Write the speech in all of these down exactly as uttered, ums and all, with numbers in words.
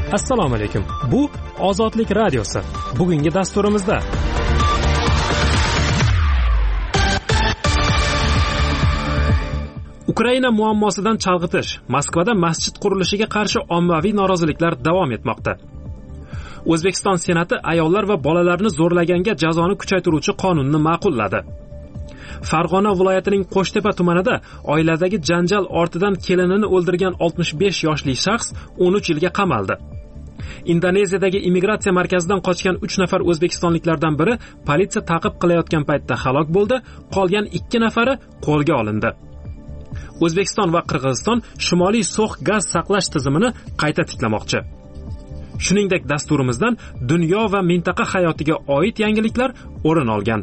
Assalomu alaykum. Bu Ozodlik radiosi. Bugungi dasturimizda Ukraina muammosidan chalg'itish, Moskvada masjid qurilishiga qarshi ommaviy noroziliklar davom etmoqda. O'zbekiston Senati ayollar va bolalarni zo'rlaganga jazoni kuchaytiruvchi qonunni ma'qulladi. Farg'ona viloyatining Qo'shtepa tumanida oiladagi janjal ortidan kelinini o'ldirgan oltmish besh yoshli shaxs o'n uch yilga qamaldi. Indoneziyadagi immigratsiya markazidan qochgan uch nafar o'zbekistonliklardan biri politsiya ta'qib qilayotgan paytda halok bo'ldi, qolgan ikki nafari qo'lga olindi. O'zbekiston va Qirg'iziston Shimoliy so'x gaz saqlash tizimini qayta tiklamoqchi. Shuningdek, dasturimizdan dunyo va mintaqa hayotiga oid yangiliklar o'rin olgan.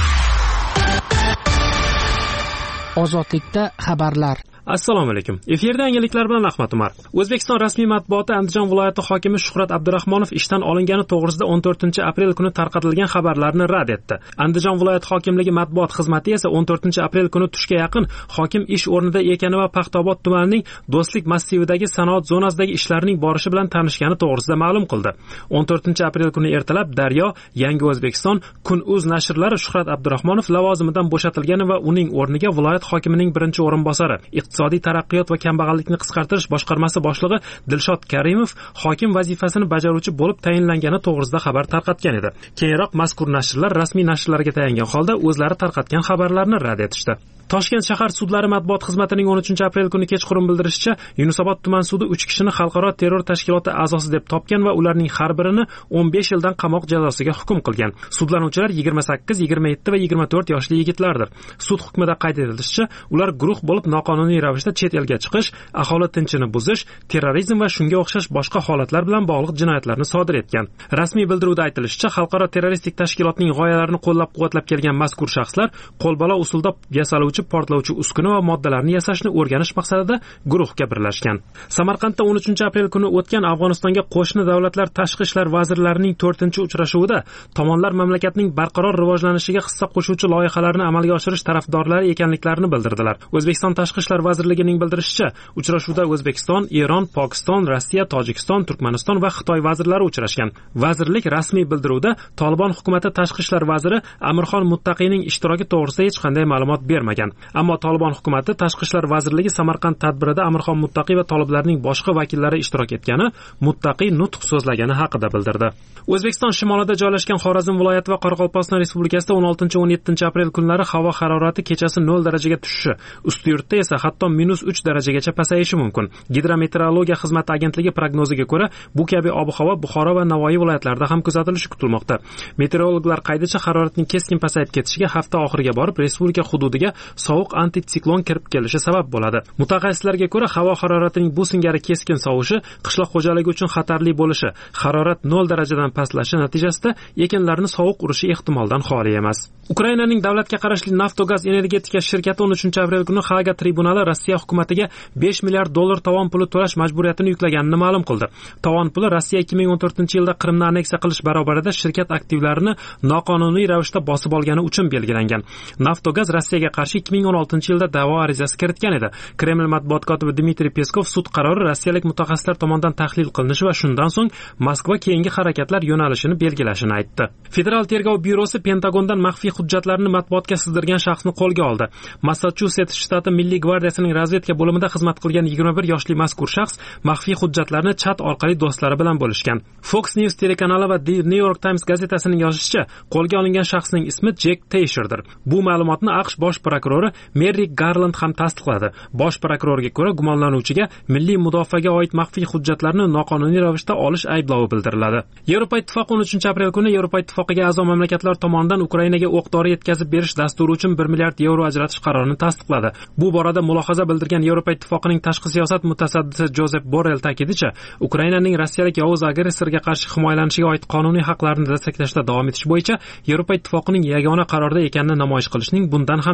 Ozodlikda xabarlar. Assalomu alaykum. Efirda yangiliklar bilan Ahmad Umar. O'zbekiston rasmiy matbuoti Andijon viloyati hokimi Shuhrat Abdurahmonov ishdan olingani to'g'risida o'n to'rtinchi aprel kuni tarqatilgan xabarlarni rad etdi. Andijon viloyati hokimligi matbuot xizmati esa o'n to'rtinchi aprel kuni tushga yaqin hokim ish o'rnida ekani va Paxtaobod tumanining Do'stlik massividagi sanoat zonasidagi ishlarning borishi bilan tanishgani to'g'risida ma'lum qildi. o'n to'rtinchi aprel kuni ertalab Daryo, Yangi O'zbekiston, Kun.uz nashrlari Shuhrat Abdurahmonov lavozimidan bo'shatilgani va uning o'rniga viloyat hokimining birinchi o'rinbosari Iqtisodiy taraqqiyot va kambag'allikni qisqartirish boshqarmasi boshlig'i Dilshod Karimov hokim vazifasini bajaruvchi bo'lib tayinlangani to'g'risida xabar tarqatgan edi. Keyinroq mazkur nashrlar rasmiy nashrlarga tayangan holda o'zlari tarqatgan xabarlarni rad etishdi. Toshkent shahar sudlari matbuot xizmatining o'n uchinchi aprel kuni kechqurun bildirishicha, Yunusobod tuman sudi uch kishini xalqaro terror tashkiloti a'zosi deb topgan va ularning har birini o'n besh yildan qamoq jazosiga hukm qilgan. Sudlanuvchilar yigirma sakkiz, yigirma yetti va yigirma to'rt yoshli yigitlardir. Sud hukmida qayd etilishicha, ular guruh bo'lib noqonuniy ravishda chet elga chiqish, aholi tinchini buzish, terrorizm va shunga o'xshash boshqa holatlar bilan bog'liq jinoyatlarni sodir etgan. Rasmiy bildiruvda aytilishicha, xalqaro terroristik tashkilotning g'oyalarini qo'llab-quvvatlab kelgan mazkur shaxslar qo'lbola usulda yasaluvchi portlovchi uskuna va moddalarni yasashni o'rganish maqsadida guruhga birlashgan. Samarqandda o'n uchinchi aprel kuni o'tgan Afg'onistonga qo'shni davlatlar tashqi ishlar vazirlarining to'rtinchi uchrashuvida tomonlar mamlakatning barqaror rivojlanishiga hissa qo'shuvchi loyihalarni amalga oshirish tarafdorlari ekanliklarini bildirdilar. O'zbekiston tashqi ishlar vazirligining bildirishicha, uchrashuvda O'zbekiston, Eron, Pokiston, Rossiya, Tojikiston, Turkmaniston va Xitoy vazirlari uchrashgan. Vazirlik rasmiy bildiruvda Tolibon hukumati tashqi ishlar vaziri Amirxon Muttaqiyning ishtiroki to'g'risida hech qanday ma'lumot bermagan. Ammo Tolibon hukumati tashqi ishlar vazirligi Samarqand tadbirida Amirxon Muttaqiy va toliblarning boshqa vakillari ishtirok etgani, Muttaqiy nutq so'zlagani haqida bildirdi. O'zbekiston shimolida joylashgan Xorazm viloyati va Qoraqalpog'iston Respublikasida o'n oltinchi o'n yettinchi aprel kunlari havo harorati kechasi nol darajaga tushishi, ustiyurtda esa hatto minus uch darajagacha pasayishi mumkin. Gidrometeorologiya xizmati agentligi prognoziga ko'ra, bu kabi ob-havo Buxoro va Navoiy viloyatlarida ham kuzatilishi kutilmoqda. Meteorologlar qaydicha haroratning keskin pasayib ketishiga hafta oxiriga borib respublika hududiga sovuq antitsiklon kirib kelishi sabab bo'ladi. Mutaxassislarga ko'ra, havo haroratining bu singari keskin sovishi qishloq xo'jaligi uchun xatarli bo'lishi, harorat nol darajadan pastlashi natijasida ekinlarni sovuq urishi ehtimoldan xoli emas. Ukrainaning davlatga qarashli Naftogaz energetika shirkati o'n uchinchi aprel kuni Haga tribunali Rossiya hukumatiga besh milliard dollar tovon puli to'lash majburiyatini yuklaganini ma'lum qildi. Tovon puli Rossiya ikki ming o'n to'rtinchi yilda Qrimni anneksiya qilish barobarida shirkat aktivlarini noqonuniy ravishda bosib olgani uchun belgilangan. Naftogaz Rossiyaga qarshi ikki ming o'n oltinchi yilda da'vo arizasi kiritgan edi. Kreml matbuot kotibi Dmitriy Peskov sud qarori rossiyalik mutaxassislar tomonidan tahlil qilinishi va shundan so'ng Moskva keyingi harakatlar yo'nalishini belgilashini aytdi. Federal tergov byurosi Pentagondan maxfiy hujjatlarni matbuotga sizdirgan shaxsni qo'lga oldi. Massachusets shtati Milliy gvardiyasining razvedka bo'limida xizmat qilgan yigirma bir yoshli mazkur shaxs maxfiy hujjatlarni chat orqali do'stlari bilan bo'lishgan. Fox News telekanali va The New York Times gazetasining yozishicha, qo'lga olingan shaxsning ismi Jack Teixerdir. Bu ma'lumotni AQSh bosh prokurori Merrick Garland ham tasdiqladi. Bosh prokurorga ko'ra, gumonlanuvchiga milliy mudofaaga oid maxfiy hujjatlarni noqonuniy ravishda olish ayblovi bildiriladi. Yevropa Ittifoqi o'n uchinchi aprel kuni Yevropa Ittifoqiga a'zo mamlakatlar tomonidan Ukrainaga o'q-dori yetkazib berish dasturi uchun bir milliard yevro ajratish qarorini tasdiqladi. Bu borada mulohaza bildirgan Yevropa Ittifoqining tashqi siyosat mutasaddisi Josep Borrell ta'kidicha, Ukrainaning rossiyalik yovuz agressorga qarshi himoyalanishiga oid qonuniy haqlarini destaklashda davom etish bo'yicha Yevropa Ittifoqining yagona qarorda ekanini namoyish qilishning bundan ham yaxshi yo'li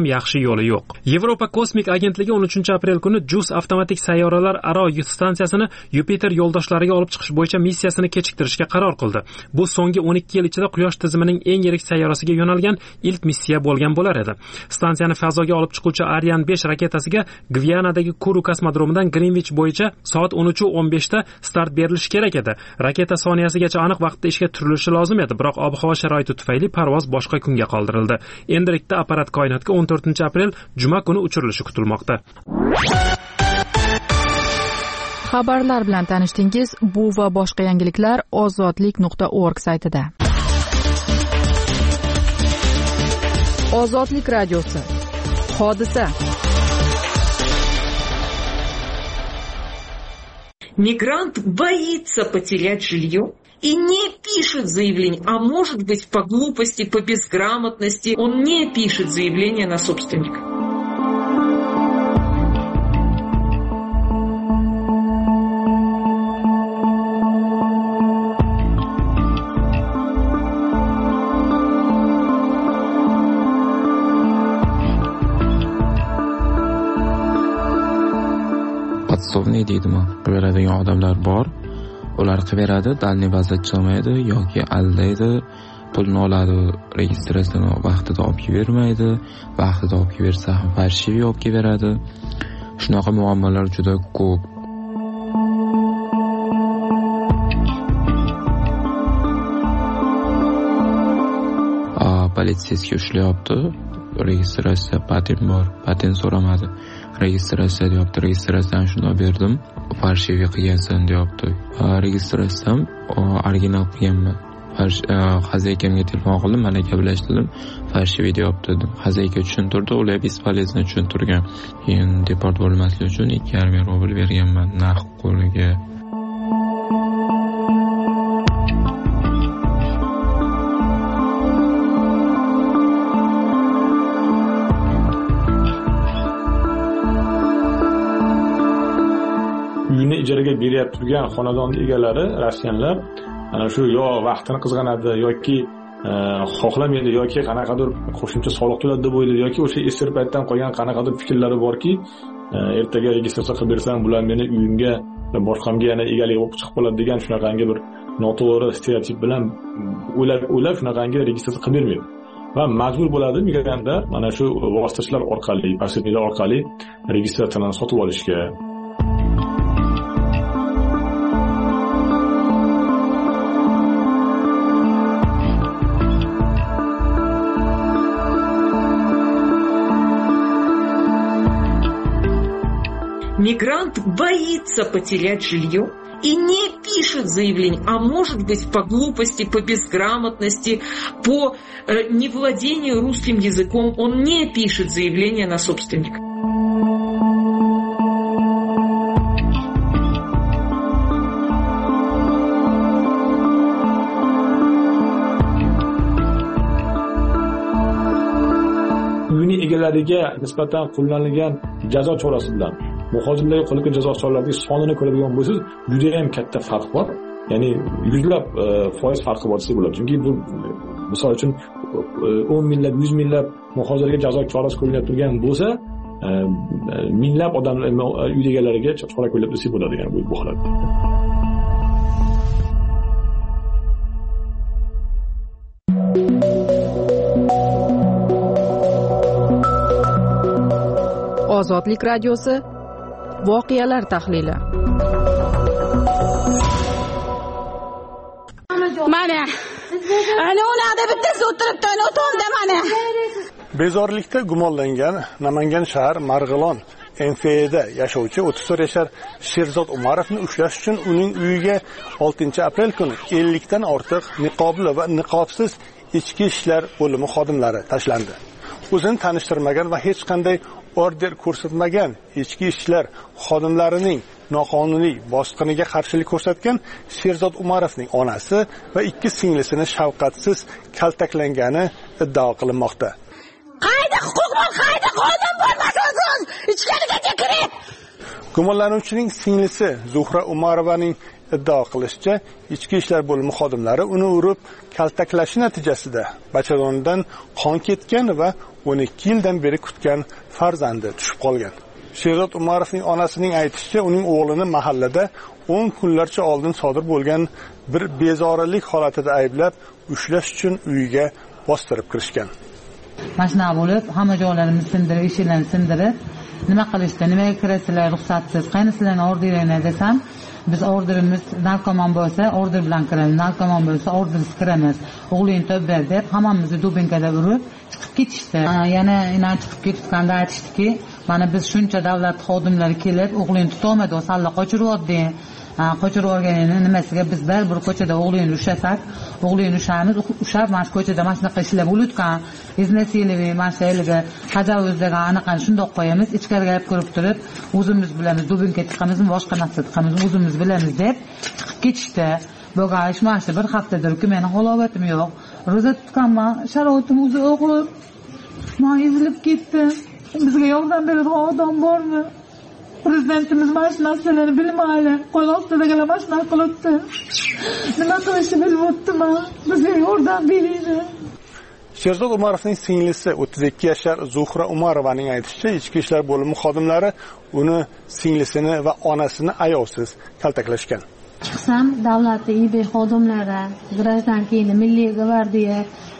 yo'li yo'q. Yevropa kosmik agentligi o'n uchinchi aprel kuni JUICE avtomatik sayyoralar aro stansiyasini Yupiter yo'ldoshlariga olib chiqish bo'yicha missiyasini kechiktirishga qaror qildi. Bu so'nggi o'n ikki yil ichida Quyosh tizimining eng yirik sayyorasiga yo'nalgan ilk missiya bo'lgan bo'lar edi. Stansiyani fazoga olib chiquvchi Ariane besh raketasiga Gvianadagi Kuru kosmodromidan Greenwich bo'yicha soat o'n uch o'n besh da start berilishi kerak edi. Raketa soniyasigacha aniq vaqtda ishga turilishi lozim edi, biroq ob-havo sharoiti tufayli parvoz boshqa kunga qoldirildi. Endilikda apparat koinotga o'n to'rtinchi aprel juma kuni uchirilishi kutilmoqda. Xabarlar bilan tanishdingiz. Bu va boshqa yangiliklar ozodlik nuqta org saytida. Ozodlik radiosi. Hodisa. Мигрант боится потерять жилье и не пишет заявление, а может быть по глупости, по безграмотности, он не пишет заявление на собственника. Podsovniy deydimi? Beradigan odamlar bor. Ular qiveradi, dalniy bazda chiqmaydi yoki aldaydi, pulni oladi, registratsiyani vaqtida olib bermaydi, vaqtida olib bersa ham farshiviy olib beradi. Shunaqa muammolar juda ko'p. A, politsiyasiga ushlayapti. Registratsiya patent bor, patent so'ramadi. Registratsiya deyapti, registratsiyani shunday berdim, farshiviy qilgansan deyapti. Registratsiyam original qilganman. Xazaykamga telefon qildim, malaka bilan ishladim, farshiviy deyapti dedim. Xazayka tushuntirdi, ular bespolezno tushuntirgan. Keyin deport bo'lmaslik uchun ikki yarim ming rubl berganman naqd qo'liga. Uyini ijaraga beryapti turgan xonadon egalari, rossiyanlar, ana shu yo vaqtini qizg'anadi yoki xohlamaydi yoki qanaqadir qo'shimcha soliq to'ladi deb o'ylaydi yoki o'sha eski paytdan qolgan qanaqadir fikrlari borki, ertaga registratsiya qilib bersam bular meni uyimga boshqamga yana egalik bo'lib chiqib qoladi degan shunaqangi bir noto'g'ri stereotip bilan o'ylab o'ylab shunaqangi registratsiya qilib bermaydi. Va majbur bo'ladi migrantlar mana shu vositachilar orqali, posredniklar orqali registratsiyani sotib olishga. Мигрант боится потерять жилье и не пишет заявление, а может быть по глупости, по безграмотности, по э, невладению русским языком, он не пишет заявление на собственника. Uyini egalariga nisbatan qo'llanilgan jazo chorasi bilan muhojirlarga qo'llangan jazo choralarining sonini ko'radigan bo'lsangiz, juda ham katta farq bor. Ya'ni yuzlab foiz farqi bor desa bo'ladi. Chunki bu misol uchun o'n minglab, yuz minglab muhojirlarga jazo chorasi qo'llanib turgan bo'lsa, minglab odamlar uy egalariga chora qo'llab desa bo'ladi, ya'ni bu holat. Ozodlik radiosi. Voqealar tahlili. Mana ana unada bittasi o'tiribdi, ana o'tonda mana. Bezorilikda gumonlangan Namangan shahar Marg'ilon M F da yashovchi o'ttiz to'rt yashar Sherzod Umarovni ushlash uchun uning uyiga oltinchi aprel kuni ellik dan ortiq niqobli va niqobsiz ichki ishlar bo'limi xodimlari tashlandi. O'zini tanishtirmagan va hech qanday order ko'rsatmagan ichki ishlar xodimlarining noqonuniy bosqiniga qarshilik ko'rsatgan Sherzod Umarovning onasi va ikki singlisini shafqatsiz kaltaklangani iddao qilinmoqda. Qayda huquq bor, qayda qonun bor, mas'ul ichkarigacha kirib. Gumonlanuvchining singlisi Zuhra Umarovaning iddao qilishicha, ichki ishlar bo'limi xodimlari uni urib kaltaklashi natijasida bachadonidan qon ketgan va o'n ikki yildan beri kutgan farzandi tushib qolgan. Sherzod Umarovning onasining aytishicha, uning o'g'lini mahallada o'n kunlarcha oldin sodir bo'lgan bir bezorilik holatida ayblab, ushlash uchun uyiga bostirib kirishgan. Mashina bo'lib, hamma joylarimizni sindirib, eshiklarni sindirib, nima qilishdi, nimaga kirasizlar ruxsatsiz, qaynisilarni orderinglar desam, biz orderimiz narkoman bo'lsa, order bilan kiramiz, narkoman bo'lsa, ordersiz kiramiz. O'g'ling tobber deb hammamizni dubinkada urib chiqib ketishdi. Yana inan chiqib ketganda aytishdiki, mana biz shuncha davlat xodimlari kelib, o'g'lingni tutolmadi, salla qochiryapti. Qochirib olganini nimasiga biz bir ko'chada o'g'lingni ushlasak, o'g'lingni ushamiz, ushab mana shu ko'chada mana shunaqa ishlar bo'lutgan, iznasilivi, mana shu eliga tajovuzlarga aniqani shundoq qo'yamiz, ichkariga olib kirib turib, o'zimiz bilamiz, dubinka chiqamizmi, boshqa narsa chiqamiz, o'zimiz bilamiz deb chiqib ketishdi. Bo'lgan ish mana shu bir haftadirki, meni halovatim yo'q. Ro'za tutganman, sharoitim o'zi og'ir. Men ezilib ketdim. Bizga yordam beradigan odam bormi? Prezidentimiz mana shu narsalarni bilmaydi. Qo'l ostidagilar mana shunaqa qilibdi. Nima qilishni bilmayapman. Bizga yordam beringlar. Sherzod Umarovning singlisi o'ttiz ikki yashar Zuhra Umarovaning aytishicha, ichki ishlar bo'limi xodimlari uni singlisini va onasini ayovsiz kaltaklashgan. Chiqsam, davlat I B xodimlari, grajdankini, milliy gvardiya,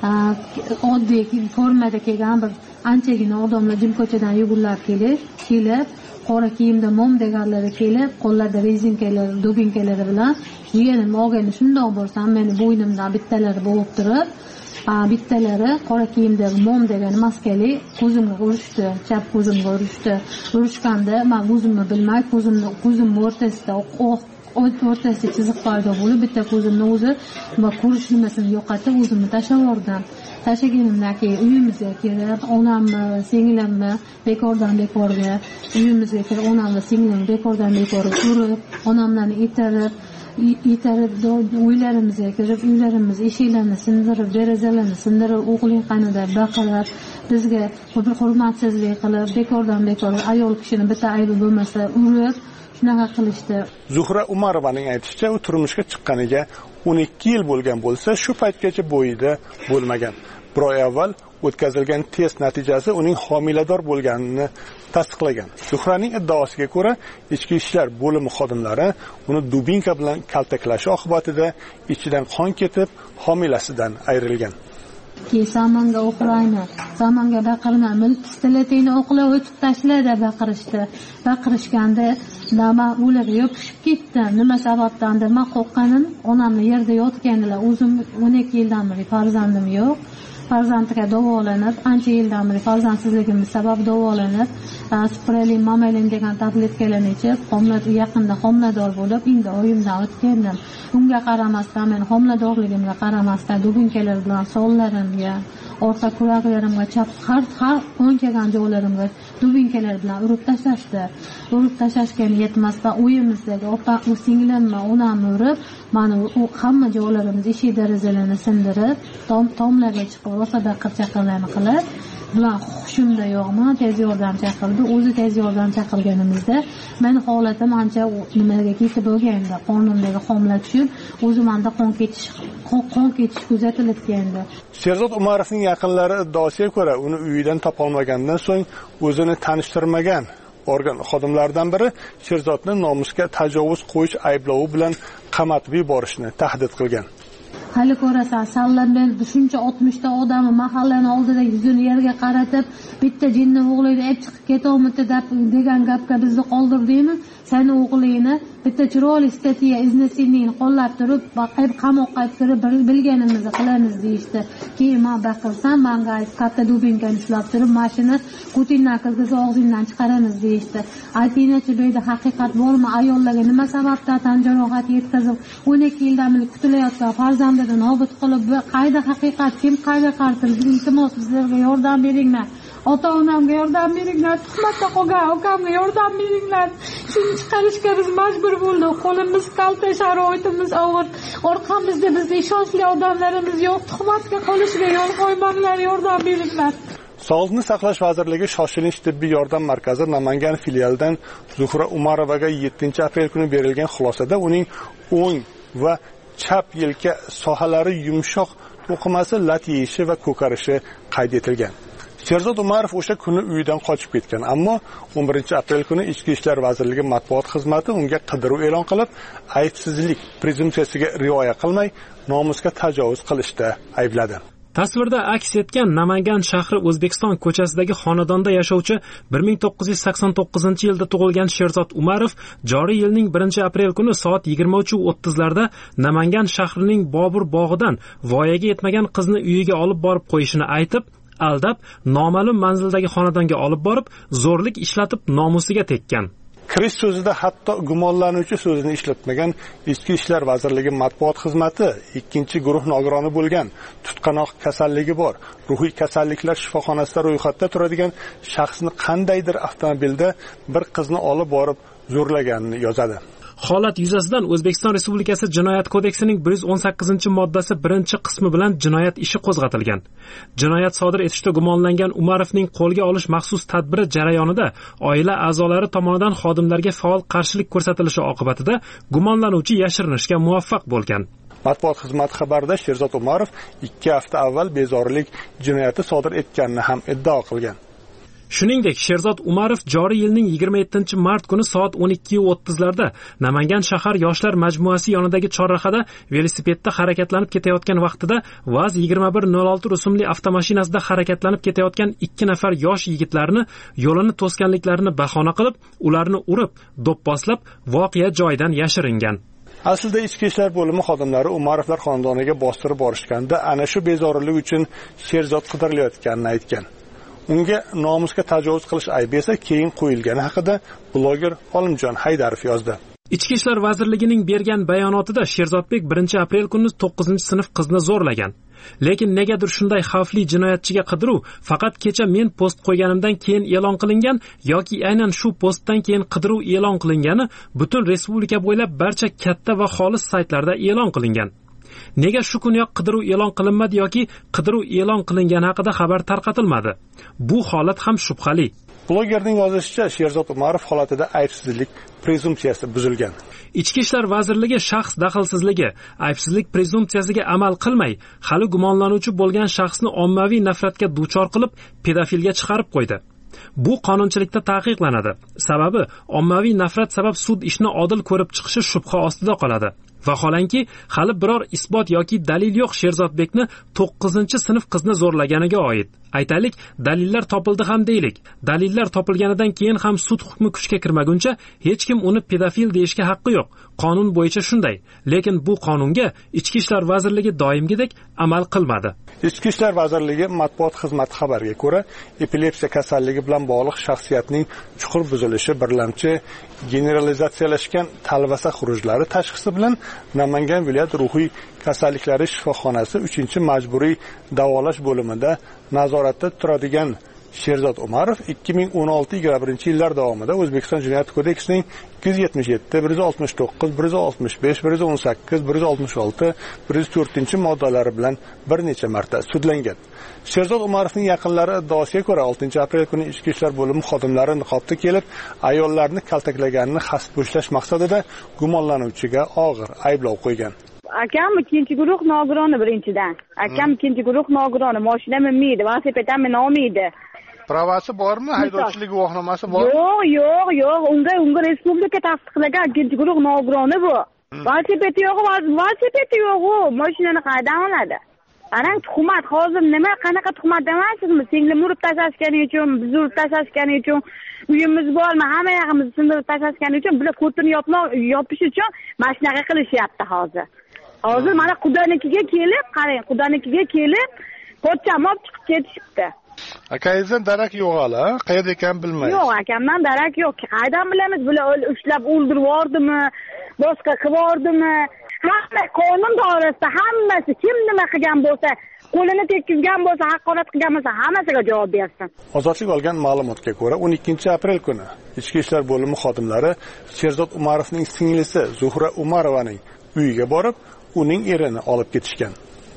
oddiy formada kelgan bir anchagina odamlar jilko'chadan yugurlab kelib, kelib, qora kiyimda mom deganlari kelib, qo'llarida rezinkalar, dubinkalari bilan jiyanim olgani shundoq bo'lsam, meni bo'ynimdan bittalari bo'g'ib turib, bittalari qora kiyimda mom degan maskali ko'zimga urishdi, chap ko'zimga urishdi. Urishganda men o'zimni bilmay, ko'zimni ko'zimning o'rtasida o'q o'rtasida chiziq paydo bo'lib, bitta ko'zimni o'zi va ko'rish nimasini yo'qotib, o'zimni tashlab yubordim. Tashlaganimdan keyin uyimizga kelib, onamni, singlimni bekordan bekorga uyimizga kelib, onamni, singlimni bekordan bekorga urib, onamlarni itarib, itarib uylarimizga kirib, uylarimiz eshiklarini sindirib, derazalarni sindirib, o'g'ling qanida baqirib, bizga hurmatsizlik qilib, bekordan bekorga ayol kishini bitta aybi bo'lmasa urib, shunaqa qilishdi. Zuhra Umarovaning aytishicha, u turmushga chiqqaniga o'n ikki yil bo'lgan bo'lsa, shu paytgacha bo'yida bo'lmagan. Bir oy avval o'tkazilgan test natijasi uning homilador bo'lganini tasdiqlagan. Zuhraning iddaosiga ko'ra, ichki ishlar bo'limi xodimlari uni dubinka bilan kaltaklashi oqibatida ichidan qon ketib, homilasidan ayrilgan. Ki samonga o'qlaymi, samonga baqirma, mil pistoletini o'qlab o'tib tashladi baqirishdi. Baqirishganda nima o'lib yopishib ketdi. Nima sababdandir men qo'rqqanim, onamni yerda yotganlar, o'zim o'n ikki yildan beri farzandim yo'q. Farzandga davolanib, ancha yildan beri farzandsizligimiz sabab davolanib, Sprelin, Mamelin degan tabletkalarni ichib, homilador yaqinda homilador bo'lib, endi oyimdan o'tgandim. Unga qaramasdan, men homiladorligimga qaramasdan dubinkalar bilan sonlarimga, orqa kuraqlarimga, chap har har o'ng kelgan joylarimga dubinkalar bilan urib tashlashdi. Urib tashlashgani yetmasdan uyimizdagi opa, u singlimni, onamni urib, meni u hamma joylarimiz eshik derazalarni sindirib, tom tomlarga chiqib, rosa baqir-chaqirlarni qilib, bilan hushimda yo'qman, tez yordam chaqirdi. O'zi tez yordam chaqirganimizda men holatim ancha nimaga ketib bo'lganda, qonimdagi homila tushib, o'zimda qon ketish, qon ketish kuzatilib keldi. Sherzod Umarovning yaqinlari iddaosiga ko'ra, uni uyidan topolmagandan so'ng o'zini tanishtirmagan organ xodimlaridan biri Sherzodni nomusga tajovuz qo'yish ayblovi bilan qamatib yuborishni tahdid qilgan. Hali ko'rasan, sallardan shuncha oltmishta odamni mahallani oldida yuzini yerga qaratib, bitta jinni o'g'lini olib chiqib ketolmadi deb degan gapga bizni qoldirdingmi? Seni o'g'lingni bitta chiroyli statiya iznesillikni qo'llab turib, baqib qamoqqa kirib bilganimizni qilamiz deyishdi. Keyin men baqirsam, menga katta dubinkani ushlab turib, mashina Putindan qizg'iz og'zingdan chiqaramiz deyishdi. Aytingchi, bu yerda haqiqat bormi? Ayollarga nima sababdan tan jarohat yetkazib, o'n ikki yildan beri kutilayotgan farzandini nobud qilib, qayda haqiqat, kim qayga qartir? Iltimos bizlarga yordam beringlar. Ota-onamga yordam beringlar, tuhmatda qolgan ukamga yordam beringlar. Shuni chiqarishga biz majbur bo'ldik. Qo'limiz kalta, sharoitimiz og'ir. Orqamizda bizga ishonchli odamlarimiz yo'q. Tuhmatga qolishiga yo'l qo'ymanglar, yordam beringlar. Sog'liqni saqlash vazirligi shoshilinch tibbiy yordam markazi Namangan filialidan Zuhra Umarovaga yettinchi aprel kuni berilgan xulosada uning o'ng va chap yelka sohalari yumshoq to'qimasi lat yeyishi va ko'karishi qayd etilgan. Sherzod Umarov o'sha kuni uyidan qochib ketgan, ammo o'n birinchi aprel kuni Ichki ishlar vazirligi matbuot xizmati unga qidiruv e'lon qilib, aybsizlik prezumpsiyasiga rioya qilmay, nomusga tajovuz qilishda aybladi. Tasvirda aks etgan Namangan shahri O'zbekiston ko'chasidagi xonadonda yashovchi bir ming to'qqiz yuz sakson to'qqizinchi yilda tug'ilgan Sherzod Umarov joriy yilning birinchi aprel kuni soat yigirma uch o'ttiz larda Namangan shahrining Bobur bog'idan voyaga yetmagan qizni uyiga olib borib qo'yishini aytib, aldab, noma'lum manzildagi xonadonga olib borib, zo'rlik ishlatib nomusiga tekkan. Kirish so'zida hatto gumonlanuvchi so'zini ishlatmagan Ichki ishlar vazirligi matbuot xizmati ikkinchi guruh nogironi bo'lgan, tutqanoq kasalligi bor, ruhiy kasalliklar shifoxonasida ro'yxatda turadigan shaxsni qandaydir avtomobilda bir qizni olib borib zo'rlaganini yozadi. Holat yuzasidan O'zbekiston Respublikasi Jinoyat kodeksining bir yuz o'n sakkizinchi moddasi birinchi qismi bilan jinoyat ishi qo'zg'atilgan. Jinoyat sodir etishda gumonlangan Umarovning qo'lga olish maxsus tadbiri jarayonida oila a'zolari tomonidan xodimlarga faol qarshilik ko'rsatilishi oqibatida gumonlanuvchi yashirinishga muvaffaq bo'lgan. Matbuot xizmati xabarida Sherzod Umarov ikki hafta avval bezorilik jinoyati sodir etganini ham iddao qilgan. Shuningdek, Sherzod Umarov joriy yilning yigirma yettinchi mart kuni soat o'n ikki o'ttiz larda Namangan shahar yoshlar majmuasi yonidagi chorrahada velosipedda harakatlanib ketayotgan vaqtida Vaz yigirma bir nol olti rusumli avtomashinasida harakatlanib ketayotgan ikki nafar yosh yigitlarni yo'lini to'sganliklarini bahona qilib, ularni urib, do'pposlab, voqea joyidan yashiringan. Aslida Ichki ishlar bo'limi xodimlari Umarovlar xonadoniga bostirib borishganda ana shu bezorilik uchun Sherzod qidirilayotganini aytgan. Unga nomusga tajovuz qilish aybi esa keyin qo'yilgani haqida bloger Olimjon Haydarov yozdi. Ichki ishlar vazirligining bergan bayonotida Sherzodbek birinchi aprel kuni to'qqizinchi sinf qizni zo'rlagan. Lekin negadir shunday xavfli jinoyatchiga qidiruv faqat kecha men post qo'yganimdan keyin e'lon qilingan yoki aynan shu postdan keyin qidiruv e'lon qilingani butun respublika bo'ylab barcha katta va xolis saytlarda e'lon qilingan. Nega shu kuniyoq qidiruv e'lon qilinmadi yoki qidiruv e'lon qilingani haqida xabar tarqatilmadi? Bu holat ham shubhali. Blogerning yozishicha, Sherzod Umarov holatida aybsizlik prezumpsiyasi buzilgan. Ichki ishlar vazirligi shaxs daxlsizligi, aybsizlik prezumpsiyasiga amal qilmay, hali gumonlanuvchi bo'lgan shaxsni ommaviy nafratga duchor qilib, pedofilga chiqarib qo'ydi. Bu qonunchilikda taqiqlanadi. Sababi ommaviy nafrat sabab sud ishni odil ko'rib chiqishi shubha ostida qoladi. Vaholanki, hali biror isbot yoki dalil yo'q Sherzodbekni to'qqizinchi sinf qizni zo'rlaganiga oid. Aytaylik, dalillar topildi ham deylik. Dalillar topilganidan keyin ham sud hukmi kuchga kirmaguncha hech kim uni pedofil deyishga haqqi yo'q. Qonun bo'yicha shunday. Lekin bu qonunga Ichki ishlar vazirligi doimgidek amal qilmadi. Ichki ishlar vazirligi matbuot xizmati xabariga ko'ra, epilepsiya kasalligi bilan bog'liq shaxsiyatning chuqur buzilishi birlamchi generalizatsiyalashgan talvasa xurujlari tashxisi bilan Namangan viloyat ruhiy kasalliklari shifoxonasi uchinchi majburiy davolash bo'limida nazoratda turadigan Sherzod Umarov ikki ming o'n olti yigirma birinchi yillar davomida O'zbekiston Jinoyat kodeksining ikki yuz yetmish yetti, bir yuz oltmish to'qqiz, bir yuz oltmish besh, bir yuz o'n sakkiz, bir yuz oltmish olti, bir yuz to'rtinchi moddalari bilan bir necha marta sudlangan. Sherzod Umarovning yaqinlari iddaosiga ko'ra oltinchi aprel kuni Ichki ishlar bo'limi xodimlari niqobda kelib, ayollarni kaltaklaganini hasd bo'shlash maqsadida gumonlanuvchiga og'ir ayblov qo'ygan. Akam ikkinchi guruh nogironi birinchidan. Akam ikkinchi guruh nogironi, mashina minmaydi, velosiped ham minolmaydi. Pravasi bormi? Haydovchilik guvohnomasi bormi? Yo'q, yo'q, yo'q. Unga unga respublika tasdiqlagan ikkinchi guruh nogironi bu. Velosiped yo'q, velosiped yo'q, mashinani qayerdan oladi? Qarang, tuhmat hozir nima, qanaqa tuhmat demaysizmi? Singlim urib tashlashgani uchun, biz urib tashlashgani uchun, uyimiz bormi, hamma yog'imizni sindirib tashlashgani uchun, bular ko'tini yopmoq, yopish uchun mashinaga qilishyapti hozir. Hozir mana Xudonikiga kelib, qarang, Xudonikiga kelib, pochcham olib chiqib ketishibdi. Akangizdan darak yo'q hali, qayerda ekan bilmaysiz. Yo'q, akamdan darak yo'q. Qayerdan bilamiz? Bular ushlab o'ldirib yordimi, boshqa qilib yordimi? Hamma qonun doirasida hammasi kim nima qilgan bo'lsa, qo'lini tekkizgan bo'lsa, haqorat qilgan bo'lsa, hammasiga javob bersin. Ozodlik olgan ma'lumotga ko'ra, o'n ikkinchi aprel kuni Ichki ishlar bo'limi xodimlari Sherzod Umarovning singlisi Zuhra Umarovaning uyiga borib, uning erini olib ketishgan.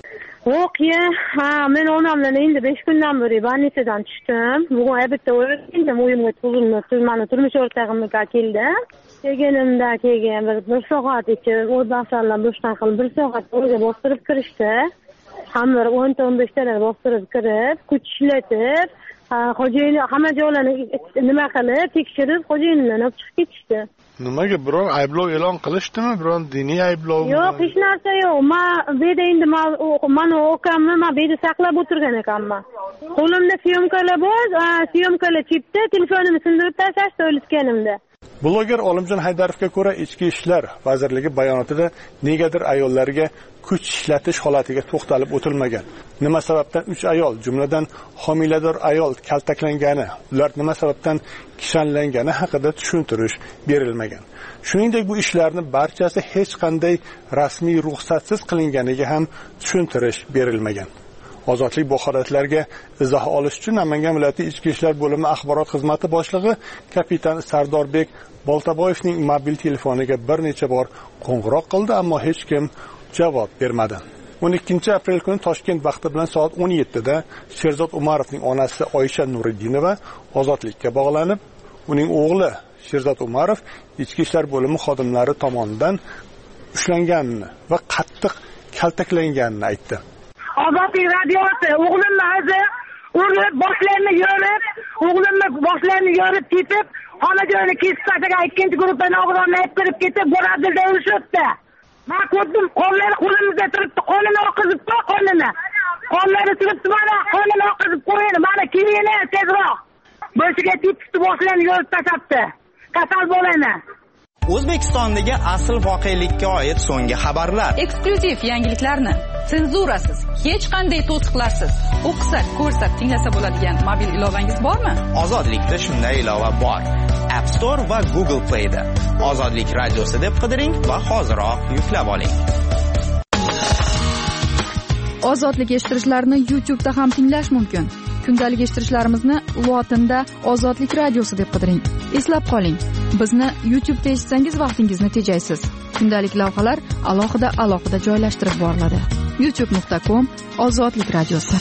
Yo'q, ha, men onam bilan endi besh kundan beri больницадан tushdim. Bugun bitta o'yindim, o'yinga tuzilma, tuzmani turmush o'rtog'imga keldi. Kelganimda kelgan bir bir soat ichib, o'rdasanlar boshdan qilib bir soat o'rga bostirib kirishdi. Hamma o'n o'n besh talar bostirib kirib, kuch ishlatib, xo'jayini hamma joylarni nima qilib, tekshirib, xo'jayinimdan olib chiqib ketishdi. Nimaga biror ayblov e'lon qilishdimi? Biror diniy ayblovmi? Yo'q, hech narsa yo'q. Men bu yerda endi meni okamni men bu yerda saqlab o'tirgan ekanman. Qo'limda syomkalar bor, syomkalar chipda, telefonimni sindirib tashlashdi o'litganimda. Bloger Olimjon Haydarovga ko'ra, Ichki ishlar vazirligi bayonotida negadir ayollarga kuch ishlatish holatiga to'xtalib o'tilmagan. Nima sababdan uch ayol, jumladan homilador ayol kaltaklangani, ular nima sababdan kishanlangani haqida tushuntirish berilmagan. Shuningdek, bu ishlarni barchasi hech qanday rasmiy ruxsatsiz qilinganiga ham tushuntirish berilmagan. Ozodlik bu holatlarga izoh olish uchun Namangan viloyati Ichki ishlar bo'limi axborot xizmati boshlig'i kapitan Sardorbek Boltaboyevning mobil telefoniga bir necha bor qo'ng'iroq qildi, ammo hech kim javob bermadi. o'n ikkinchi aprel kuni Toshkent vaqti bilan soat o'n yettida Sherzod Umarovning onasi Oyisha Nuriddinova ozodlikka bog'lanib, uning o'g'li Sherzod Umarov Ichki ishlar bo'limi xodimlari tomonidan ushlanganini va qattiq kaltaklanganini aytdi. Ozodlik radiosi o'g'limni o'zi urib, boshlarini yorib, o'g'limni boshlarini yorib tepib, xona joyini kesib tashlagan ikkinchi guruhdan og'irlarni olib kirib ketib, Bo'radilda urishibdi. Men ko'rdim, qonlari qo'limizda turibdi, qonini oqizibdi, qonini. Qonlari turibdi, mana qonini oqizib qo'yadi, mana kiyini tezroq. Boshiga tepibdi, boshlarini yorib tashlabdi. Kasal bo'lani. O'zbekistondagi asl voqelikka oid so'nggi xabarlar. Eksklyuziv yangiliklarni senzurasiz, hech qanday to'siqlarsiz o'qisa, ko'rsa, tinglasa bo'ladigan mobil ilovangiz bormi? Ozodlikda shunday ilova bor. App Store va Google Play da. Ozodlik radiosi deb qidiring va hoziroq yuklab oling. Ozodlik eshittirishlarni YouTube da ham tinglash mumkin. Kundalik eshittirishlarimizni lotinda Ozodlik radiosi deb qidiring. Eslab qoling, bizni YouTube da eshitsangiz vaqtingizni tejaysiz. Kundalik lavhalar alohida alohida joylashtirib boriladi. youtube nuqta com Ozodlik radiosi.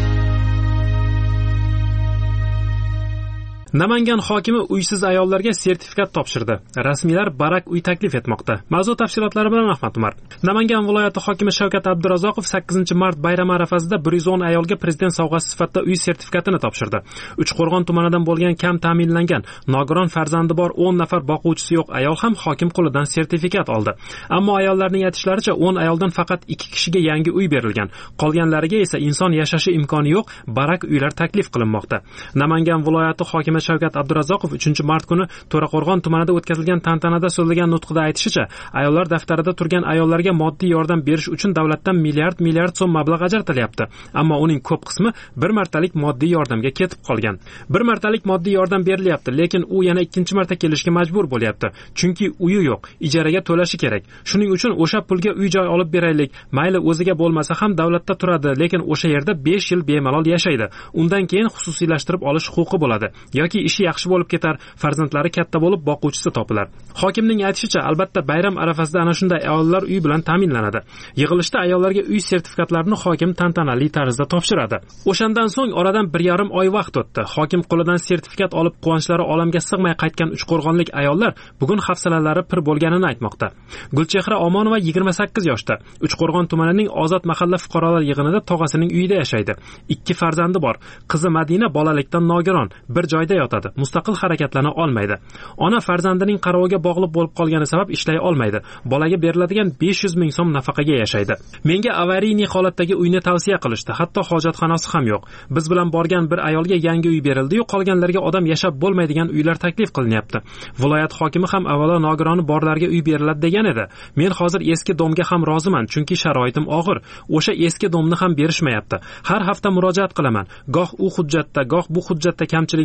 Namangan hokimi uysiz ayollarga sertifikat topshirdi. Rasmiylar barak uy taklif etmoqda. Mavzu tafsilotlari bilan Ahmad Umar. Namangan viloyati hokimi Shavkat Abdurazzoqov sakkizinchi mart bayrami arafasida bir yuz o'n ayolga prezident sovg'asi sifatida uy sertifikatini topshirdi. Uchqo'rg'on tumanidan bo'lgan kam ta'minlangan, nogiron farzandi bor o'n nafar boquvchisi yo'q ayol ham hokim qo'lidan sertifikat oldi. Ammo ayollarning aytishlaricha o'n ayoldan faqat ikki kishiga yangi uy berilgan. Qolganlariga esa inson yashashi imkoni yo'q barak uylar taklif qilinmoqda. Namangan viloyati hokimi Shavkat Abdurazzoqov uchinchi mart kuni To'raqo'rg'on tumanida o'tkazilgan tantanada so'zlagan nutqida aytishicha, ayollar daftarida turgan ayollarga moddiy yordam berish uchun davlatdan milliard milliard so'm mablag' ajratilyapti. Ammo uning ko'p qismi bir martalik moddiy yordamga ketib qolgan. Bir martalik moddiy yordam berilyapti, lekin u yana ikkinchi marta kelishga majbur bo'lyapti. Chunki uyi yo'q, ijaraga to'lashi kerak. Shuning uchun o'sha pulga uy-joy olib beraylik. Mayli o'ziga bo'lmasa ham davlatda turadi, lekin o'sha yerda besh yil bemalol yashaydi. Undan keyin xususiylashtirib olish huquqi bo'ladi. Yoki ishi yaxshi bo'lib ketar, farzandlari katta bo'lib boquvchisi topilar. Hokimning aytishicha, albatta bayram arafasida ana shunday ayollar uy bilan ta'minlanadi. Yig'ilishda ayollarga uy sertifikatlarini hokim tantanali tarzda topshiradi. O'shandan so'ng oradan bir yarim oy vaqt o'tdi. Hokim qo'lidan sertifikat olib quvonchlari olamga sig'may qaytgan uchqo'rg'onlik ayollar bugun hafsalalari pir bo'lganini aytmoqda. Gulchehra Omonova yigirma sakkiz yoshda, Uchqo'rg'on tumanining Ozod mahalla fuqarolar yig'inida tog'asining uyida yashaydi. Ikki farzandi bor. Qizi Madina bolalikdan nogiron, bir joyda yotadi, mustaqil harakatlana olmaydi. Ona farzandining qaroviga bog'liq bo'lib qolgani sabab ishlay olmaydi. Bolaga beriladigan besh yuz ming so'm nafaqaga yashaydi. Menga avariyniy holatdagi uyni tavsiya qilishdi, hatto hojatxonasi ham yo'q. Biz bilan borgan bir ayolga yangi uy berildi-yu, qolganlarga odam yashab bo'lmaydigan uylar taklif qilinyapti. Viloyat hokimi ham avvalo nogironi borlarga uy beriladi degan edi. Men hozir eski domga ham roziman, chunki sharoitim og'ir. O'sha eski domni ham berishmayapti. Har hafta murojaat qilaman. Goh u hujjatda, goh bu hujjatda kamchiligi bor deb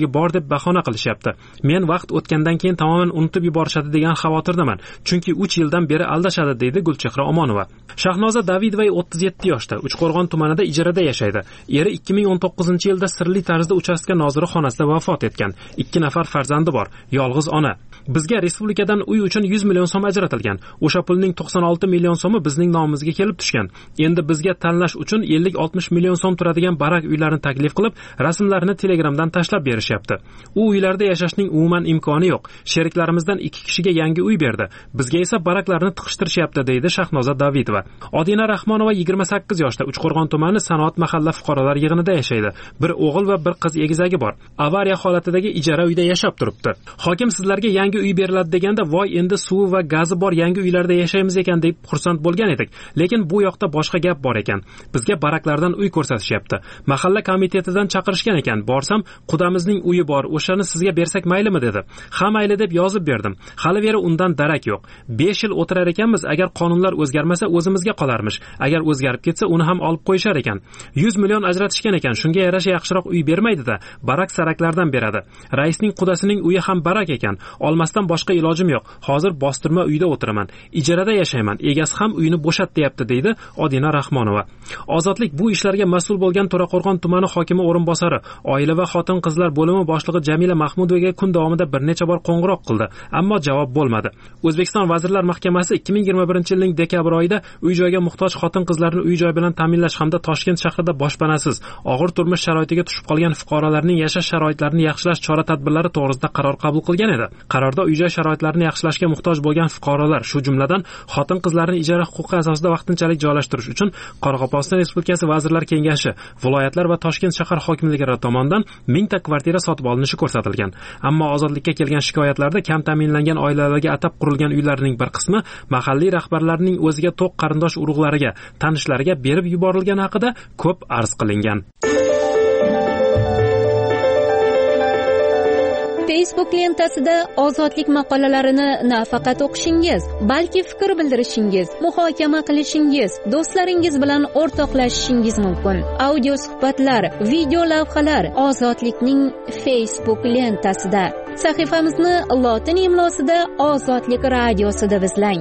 deb bahona qilishyapti. Men vaqt o'tgandan keyin tamoman unutib yuborishadi degan xavotirdaman, chunki uch yildan beri aldashadi, deydi Gulchehra Omonova. Shahnoza Davidova o'ttiz yetti yoshda, Uchqo'rg'on tumanida ijarada yashaydi. Eri ikki ming o'n to'qqizinchi yilda sirli tarzda uchastka noziri xonasida vafot etgan. Ikki nafar farzandi bor, yolg'iz ona. Bizga respublikadan uy uchun yuz million so'm ajratilgan. O'sha pulning to'qson olti million so'mi bizning nomimizga kelib tushgan. Endi bizga tanlash uchun ellik oltmish million so'm turadigan barak uylarni taklif qilib, rasmlarini Telegramdan tashlab berishyapti. U uylarda yashashning umuman imkoni yo'q. Sheriklarimizdan ikki kishiga yangi uy berdi. Bizga esa baraklarni tiqishtirishyapti, deydi Shahnoza Davidova. Odina Rahmonova yigirma sakkiz yoshda, Uchqo'rg'on tumani Sanoat mahalla fuqarolar yig'inida yashaydi. Bir o'g'il va bir qiz egizagi bor. Avariya holatidagi ijara uyda yashab turibdi. Hokim sizlarga yangi uy beriladi deganda, voy endi suvi va gazi bor yangi uylarda yashaymiz ekan deb xursand bo'lgan edik. Lekin bu yoqda boshqa gap bor ekan. Bizga baraklardan uy ko'rsatishyapti. Mahalla komitetidan chaqirishgan ekan. Borsam, qudamizning uyi bor, o'shani sizga bersak maylimi dedi. Ha mayli deb yozib berdim. Hali veri undan darak yo'q. besh yil o'tirar ekanmiz, agar qonunlar o'zgarmasa o'zimizga qolarmish. Agar o'zgarib ketsa uni ham olib qo'yishar ekan. yuz million ajratishgan ekan. Shunga yarasha yaxshiroq uy bermaydi-da, barak saraklardan beradi. Raisning qudasining uyi ham barak ekan. Olmasdan boshqa ilojim yo'q. Hozir bostirma uyda o'tiraman. Ijarada yashayman. Egasi ham uyini bo'shat deyapti, deydi Odina Rahmonova. Ozodlik bu ishlarga mas'ul bo'lgan To'raqo'rg'on tumani hokimi o'rinbosari, oila va xotin qizlar bo'limi boshlig'i Jamila Mahmudovaga kun davomida bir necha bor qo'ng'iroq qildi, ammo javob bo'lmadi. O'zbekiston Vazirlar Mahkamasi ikki ming yigirma birinchi yilning dekabr oyida uy-joyga muhtoj xotin-qizlarni uy-joy bilan ta'minlash hamda Toshkent shahrida boshpanasiz, og'ir turmush sharoitiga tushib qolgan fuqarolarning yashash sharoitlarini yaxshilash chora-tadbirlari to'g'risida qaror qabul qilgan edi. Qarorda uy-joy sharoitlarini yaxshilashga muhtoj bo'lgan fuqarolar, shu jumladan xotin-qizlarni ijara huquqi asosida vaqtinchalik joylashtirish uchun Qoraqalpog'iston Respublikasi Vazirlar Kengashi, viloyatlar va Toshkent shahar hokimliklari tomonidan mingta kvartira sotib olinishi ko'rsatilgan. Ammo ozodlikka kelgan shikoyatlarda kam ta'minlangan oilalarga atab qurilgan uylarning bir qismi mahalliy rahbarlarning o'ziga to'q qarindosh urug'lariga, tanishlariga berib yuborilgani haqida ko'p arz qilingan. Facebook lentasida ozodlik maqolalarini nafaqat o'qishingiz, balki fikr bildirishingiz, muhokama qilishingiz, do'stlaringiz bilan o'rtoqlashishingiz mumkin. Audio suhbatlar, video lavhalar ozodlikning Facebook lentasida. Sahifamizni lotin imlosida Ozodlik radiosida izlang.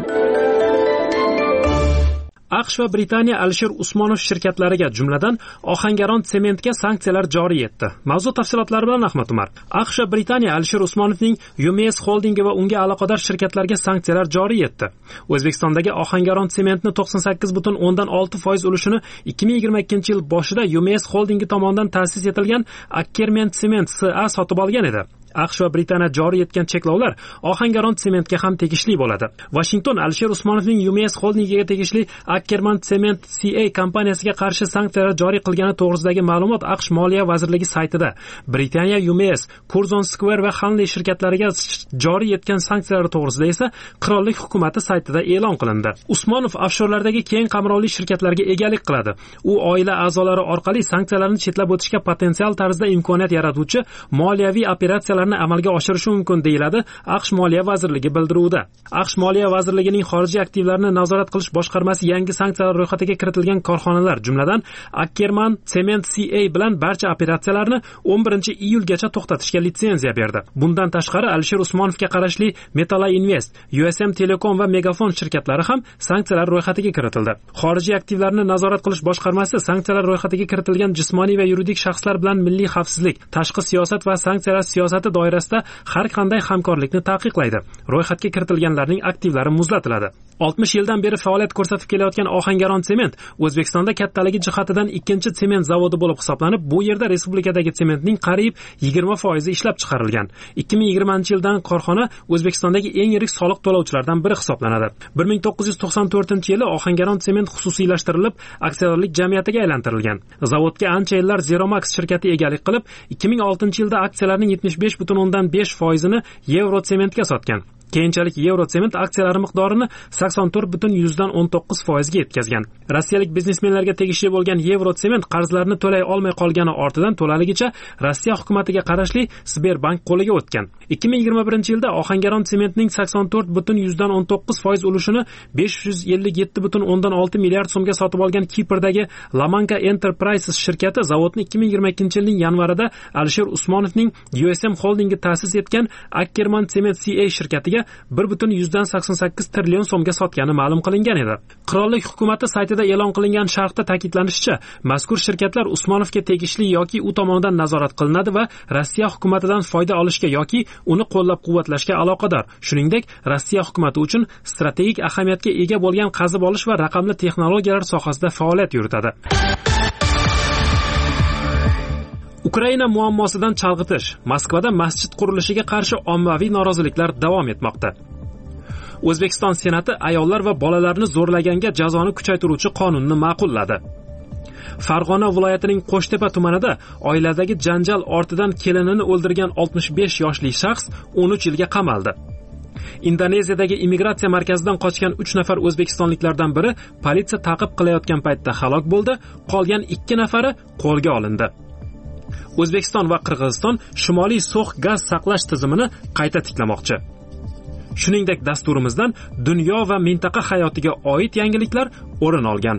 AQSh va Britaniya Alisher Usmonov shirkatlariga, jumladan Ohangaron sementga sanksiyalar joriy etdi. Mavzu tafsilotlari bilan Ahmad Umar. AQSh va Britaniya Alisher Usmonovning U M S Holdingi va unga aloqador shirkatlarga sanksiyalar joriy etdi. O'zbekistondagi Ohangaron sementni to'qson sakkiz butun o'ndan olti foiz ulushini ikki ming yigirma ikkinchi yil boshida U M S Holdingi tomonidan ta'sis etilgan Ackerman Cement S A sotib olgan edi. AQSh va Britaniya joriy etgan cheklovlar Ohangaron sementga ham tegishli bo'ladi. Washington Alisher Usmonovning U M S Holdingiga tegishli Ackerman Cement C A kompaniyasiga qarshi sanksiyalar joriy qilgani to'g'risidagi ma'lumot AQSh Moliya vazirligi saytida. Britaniya U M S, Curzon Square va Hanley shirkatlariga joriy etgan sanksiyalar to'g'risida esa qirollik hukumati saytida e'lon qilindi. Usmonov offshorlardagi keng qamrovli shirkatlarga egalik qiladi. U oila a'zolari orqali sanksiyalarni chetlab o'tishga potensial tarzda imkoniyat yaratuvchi moliyaviy operatsiyalar amalga oshirishi mumkin, deyiladi AQSh Moliya vazirligi bildiruvida. AQSh Moliya vazirligining xorijiy aktivlarni nazorat qilish boshqarmasi yangi sanksiyalar ro'yxatiga kiritilgan korxonalar, jumladan Ackerman Cement C A bilan barcha operatsiyalarni o'n birinchi iyulgacha to'xtatishga litsenziya berdi. Bundan tashqari Alisher Usmonovga qarashli Metala Invest, U S M Telecom va Megafon shirkatlari ham sanksiyalar ro'yxatiga kiritildi. Xorijiy aktivlarni nazorat qilish boshqarmasi sanksiyalar ro'yxatiga kiritilgan jismoniy va yuridik shaxslar bilan milliy xavfsizlik, tashqi siyosat va sanksiyalar siyosati doirasida har qanday hamkorlikni taqiqlaydi. Ro'yxatga kiritilganlarning aktivlari muzlatiladi. oltmish yildan beri faoliyat ko'rsatib kelayotgan Ohangaron sement O'zbekistonda kattaligi jihatidan ikkinchi sement zavodi bo'lib hisoblanib, bu yerda respublikadagi sementning qariyb yigirma foizi ishlab chiqarilgan. ikki ming yigirmanchi yildan korxona O'zbekistondagi eng yirik soliq to'lovchilardan biri hisoblanadi. bir ming to'qqiz yuz to'qson to'rtinchi yili Ohangaron sement xususiylashtirilib, aksiyadorlik jamiyatiga aylantirilgan. Zavodga ancha yillar Zeromax shirkati egalik qilib, ikki ming oltinchi yilda aksiyalarning yetmish besh butun o'ndan besh foizini Yevro sementga sotgan. Keyinchalik Eurosement aksiyalari miqdorini sakson to'rt butun o'n to'qqiz foizga yetkazgan. Rossiyalik biznesmenlarga tegishli bo'lgan Eurosement qarzlarini to'lay olmay qolgani ortidan to'laligicha Rossiya hukumatiga qarashli Sberbank qo'liga o'tgan. ikki ming yigirma birinchi yilda Ohangaron sementning sakson to'rt butun o'n to'qqiz foiz ulushini besh yuz ellik yetti butun o'ndan olti milliard so'mga sotib olgan Kiprdagi Lamanka Enterprises shirkati zavodni ikki ming yigirma ikkinchi yilning yanvarida Alisher Usmonovning U S M Holding'i ta'sis etgan Ackerman Cement C A shirkatiga bir butun sakson sakkiz trillion so'mga sotgani ma'lum qilingan edi. Qirollik hukumati saytida e'lon qilingan sharhda ta'kidlanishicha, mazkur shirkatlar Usmonovga tegishli yoki u tomonidan nazorat qilinadi va Rossiya hukumatidan foyda olishga yoki uni qo'llab-quvvatlashga aloqador. Shuningdek, Rossiya hukumati uchun strategik ahamiyatga ega bo'lgan qazib olish va raqamli texnologiyalar sohasida faoliyat yuritadi. Ukraina muammosidan chalg'itish. Moskvada masjid qurilishiga qarshi ommaviy noroziliklar davom etmoqda. O'zbekiston Senati ayollar va bolalarni zo'rlaganga jazoni kuchaytiruvchi qonunni ma'qulladi. Farg'ona viloyatining Qo'shtepa tumanida oiladagi janjal ortidan kelinini o'ldirgan oltmish besh yoshli shaxs o'n uch yilga qamaldi. Indoneziyadagi immigratsiya markazidan qochgan uch nafar o'zbekistonliklardan biri politsiya ta'qib qilayotgan paytda halok bo'ldi, qolgan ikki nafari qo'lga olindi. O'zbekiston va Qirg'iziston Shimoliy so'x gaz saqlash tizimini qayta tiklamoqchi. Shuningdek, dasturimizdan dunyo va mintaqa hayotiga oid yangiliklar o'rin olgan.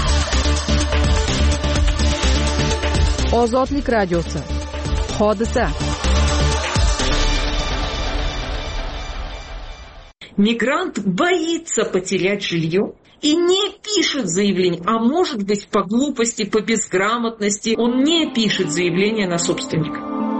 Ozodlik radiosi. Hodisa. Мигрант боится потерять жилье и не пишет заявление, а может быть по глупости, по безграмотности, он не пишет заявление на собственника.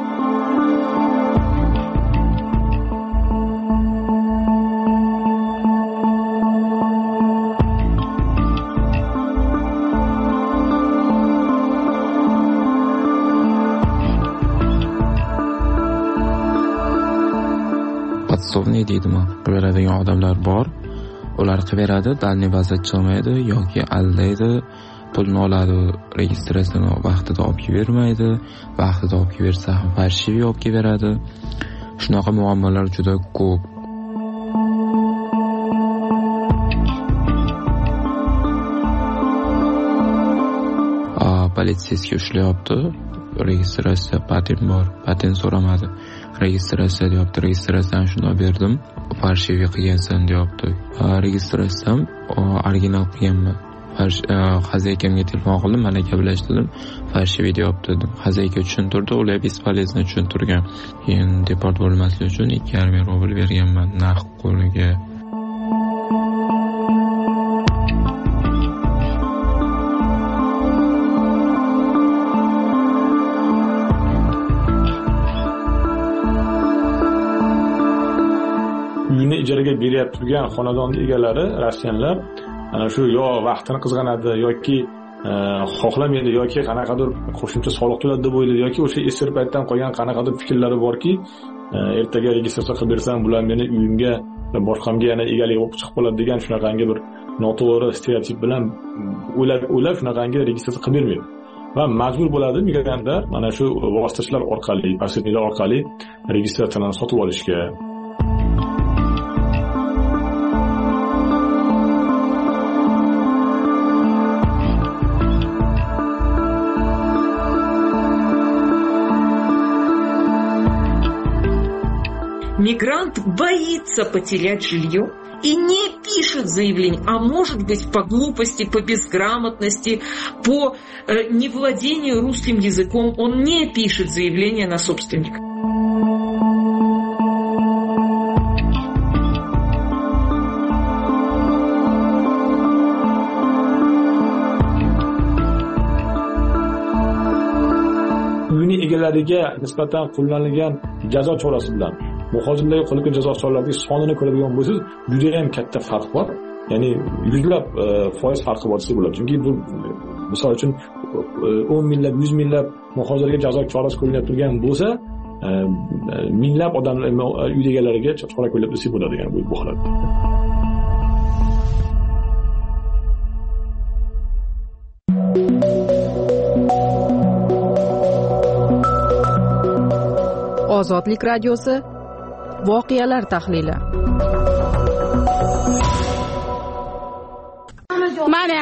Podsovniy deydimi, beradigan odamlar bor. Ular qilaveradi, dalniy vaziyat chiqmaydi yoki aldaydi, pulni oladi, registratsiyani vaqtida olib bermaydi, vaqtida olib bersa ham farshiviy olib beradi. Shunaqa muammolar juda ko'p. Politsiyasiga ushlayapti. Registratsiya patent bor, patent so'ramadi. Registratsiya deyapti, registratsiyani shunday berdim, farshiviy qilgansan deyapti. Registratsiyam original qilganman. Xazaykamga telefon qildim, malaka bilan ishladim, farshiviy deyapti dedim. Xazayka tushuntirdi, ular bespolezno tushuntirgan. Keyin deport bo'lmaslik uchun ikki yarim ming rubl berganman naqd qo'liga. Uyini ijaraga beryapti turgan xonadon egalari, rossiyanlar, ana shu yo vaqtini qizg'anadi yoki xohlamaydi yoki qanaqadir qo'shimcha soliq to'ladi deb o'ylaydi yoki o'sha esir paytdan qolgan qanaqadir fikrlari borki, ertaga registratsiya qilib bersam, bular meni uyimga boshqamga yana egalik bo'lib chiqib qoladi degan shunaqangi bir noto'g'ri stereotip bilan o'ylab o'ylab shunaqangi registratsiya qilib bermaydi. Va majbur bo'ladi migrantlar mana shu vositachilar orqali, posredniklar orqali registratsiyani sotib olishga. Мигрант боится потерять жилье и не пишет заявление, а может быть по глупости, по безграмотности, по э, невладению русским языком, он не пишет заявление на собственника. Uyini egalariga nisbatan qo'llanilgan jazo chorasi bilan muhojirlarga qo'llangan jazo choralarining sonini ko'radigan bo'lsangiz, juda ham katta farq bor. Ya'ni yuzlab foiz farqi bor desa bo'ladi. Chunki bu misol uchun o'n minglab, yuz minglab muhojirga jazo chorasi qo'llanib turgan bo'lsa, minglab odamlar uy egalariga chora qo'llab desa bo'ladi, ya'ni bu holatda. Ozodlik radiosi voqealar tahlili. mana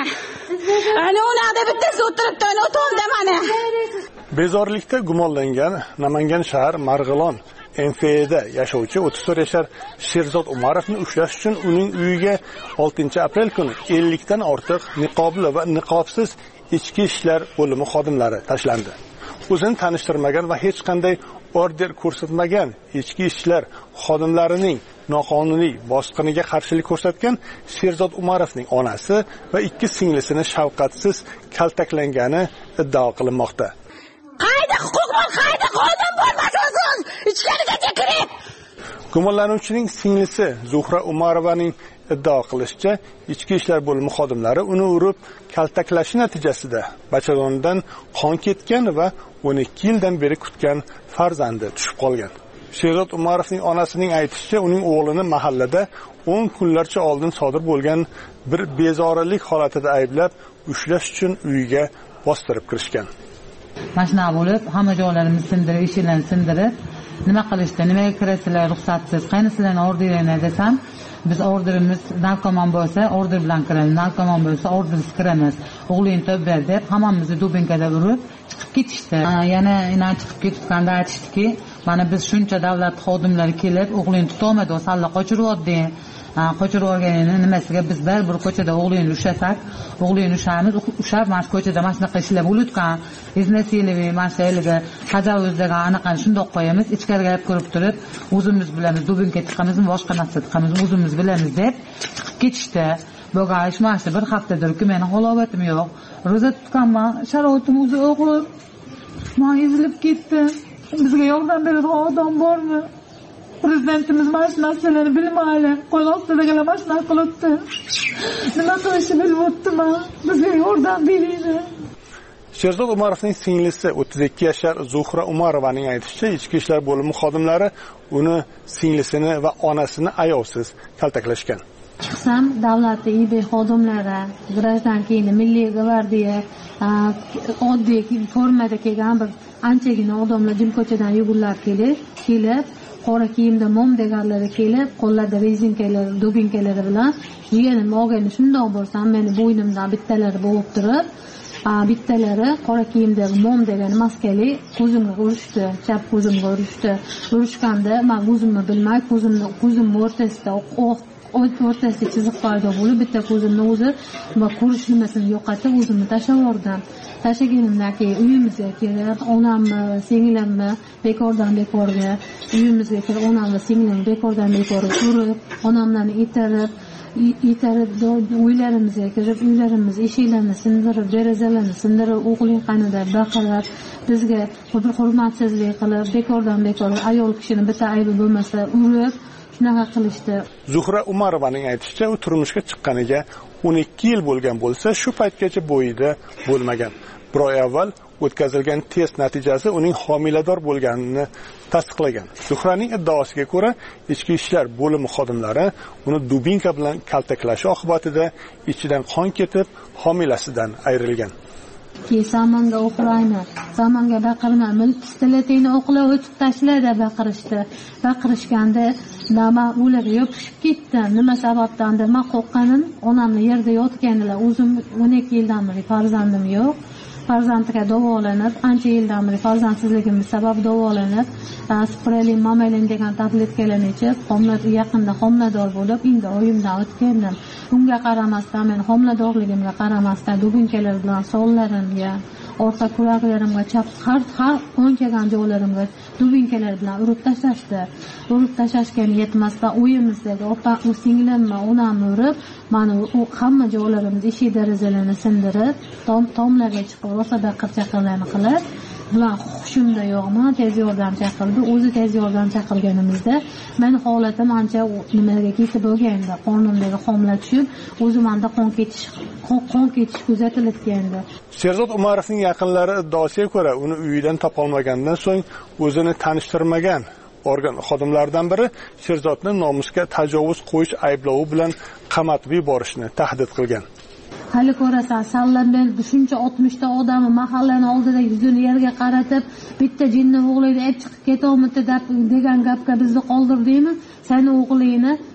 ana unaqa bittasi o'tiribdi, ana o'tomda mana. Bezorlikda gumonlangan Namangan shahar Marg'ilon N F E da yashovchi o'ttiz to'rt yashar Sherzod Umarovni ushlash uchun uning uyiga oltinchi aprel kuni ellik dan ortiq niqobli va niqobsiz ichki ishlar bo'limi xodimlari tashlandi. O'zini tanishtirmagan va hech qanday order ko'rsatmagan ichki ishlar xodimlarining noqonuniy bosqiniga qarshilik ko'rsatgan Sherzod Umarovning onasi va ikki singlisini shafqatsiz kaltaklangani iddao qilinmoqda. Qayda huquq bor, qayda qonun bor, maso'z ichkarigacha kirib. Gumonlanuvchining singlisi Zuhra Umarovaning iddao qilishicha, ichki ishlar bo'limi xodimlari uni urib kaltaklashi natijasida bachadonidan qon ketgan va o'n ikki yildan beri kutgan farzandi tushib qolgan. Sherzod Umarovning onasining aytishicha, uning o'g'lini mahallada o'n kunlarcha oldin sodir bo'lgan bir bezorilik holatida ayblab, ushlash uchun uyiga bostirib kirishgan. Mashina bo'lib, hamma joylarimizni sindirib, eshiklarni sindirib, nima qilishdi, nimaga kirasizlar ruxsatsiz, qaynisilarni orderinglar desam, biz orderimiz narkoman bo'lsa, order bilan kiramiz, narkoman bo'lsa, ordersiz kiramiz. O'g'lingni topber deb, hammamizni dubinkada urib chiqib ketishdi. Yana inan chiqib ketganda aytishdiki, mana biz shuncha davlat xodimlari kelib, o'g'lingni tutolmadi, salla qochiryapti. Qochirib olganini nimasiga biz bir ko'chada o'g'lingni ushlasak, o'g'lingni ushamiz, ushab mana shu ko'chada mana shunaqa ishlar bo'lutgan, iznasiylik, mana shularga tajovuzlarga aniq shundoq qo'yamiz, ichkariga olib kirib turib, o'zimiz bilamiz, dubinka chiqamizmi, boshqa narsa chiqamiz, o'zimiz bilamiz deb chiqib ketishdi. Bo'lgan ish mana shu bir haftadirki, meni halovatim yo'q. Ro'za tutganman, sharoitim o'zi og'ir. Men ezilib ketdim. Bizga yordam beradigan odam bormi? Prezidentimiz mana shu narsalarni bilmaydi. Qo'l ostidagi mana shu narsa qilibdi. Nima qilishni bilmayapman. Bizga yordam beringlar. Sherzod Umarovning singlisi o'ttiz ikki yashar Zuhra Umarovaning aytishicha, ichki ishlar bo'limi xodimlari uni singlisini va onasini ayovsiz kaltaklashgan. Chiqsam davlat I B xodimlari, grajdankini, milliy gvardiya, oddiy formada kelgan bir anchagina odamlar ko'chadan yugurib kelib, kelib qora kiyimda mom deganlari kelib, qo'llarida rezinkalar, dubinkalari bilan jiyanim olgani shundoq bo'lsam, meni bo'ynimdan bittalari bo'g'ib turib, bittalari qora kiyimda mom degan maskali ko'zimga urishdi, chap ko'zimga urishdi. Urishganda men o'zimni bilmay, ko'zimni ko'zimning o'rtasida o'rtasida chiziq paydo bo'lib, bitta ko'zimni o'zi va ko'rish nimasini yo'qotib, o'zimni tashlab yubordim. Tashlaganimdan keyin uyimizga kelib, onamni, singlimni bekordan bekorga uyimizga kirib, onamni, singlimni bekordan bekorga urib, onamlarni itarib, itarib uylarimizga kirib, uylarimiz eshiklarini sindirib, derazalarni sindirib, o'g'ling qanida baqirib, bizga hurmatsizlik qilib, bekordan bekor ayol kishini bitta aybi bo'lmasa urib, shunaqa qilishdi. Zuhra Umarovaning aytishicha, u turmushga chiqqaniga o'n ikki yil bo'lgan bo'lsa, shu paytgacha bo'yida bo'lmagan. Bir oy avval o'tkazilgan test natijasi uning homilador bo'lganini tasdiqlagan. Zuhraning iddaosiga ko'ra, ichki ishlar bo'limi xodimlari uni dubinka bilan kaltaklashi oqibatida ichidan qon ketib, homilasidan ayrilgan. Ki samonga o'qlaymi, samonga baqirma, mil pistoletingni o'qlab o'tib tashla deb baqirishdi. Baqirishganda nima o'lib yopishib ketdim. Nima sababdan deb men qo'rqqanim, onamni yerda yotganlar, o'zim o'n ikki yildan beri farzandim yo'q. Farzandga davolanib, ancha yildan beri farzandsizligim sabab davolanib, sprelin, mamelin degan tabletkalarni ichib, homilador yaqinda homilador bo'lib, endi oyimdan o'tgandim. Unga qaramasdan, men homiladorligimga qaramasdan dubinkalar bilan sonlarimga, orqa kuraklarimga, chap har har qon kelgan joylarimga dubinkalar bilan urib tashlashdi. Urib tashlashgan yetmasdan uyimizdagi opa, u singlimni, onamni urib, meni hamma joylarimiz eshik derazalarini sindirib, tom tomlarga chiqib, rosa baqir-chaqirlarni qilib, bilan hushimda yo'qman, tez yordam chaqirdi. O'zi tez yordam chaqirganimizda men holatim ancha nimaga ketib bo'lganda, qornimdagi xomla tushib, o'zimda qon ketish, qon ketish kuzatilib keldi. Sherzod Umarovning yaqinlari iddaosiga ko'ra, uni uyidan topolmagandan so'ng o'zini tanishtirmagan organ xodimlaridan biri Sherzodni nomusga tajovuz qo'yish ayblovi bilan qamatib yuborishni tahdid qilgan. Hali ko'rasan, sallandan shuncha oltmishta odamni mahallani oldida yuzini yerga qaratib, bitta jinni o'g'lingni olib chiqib ketolmadi deb degan gapga bizni qoldirdingmi? Seni o'g'lingni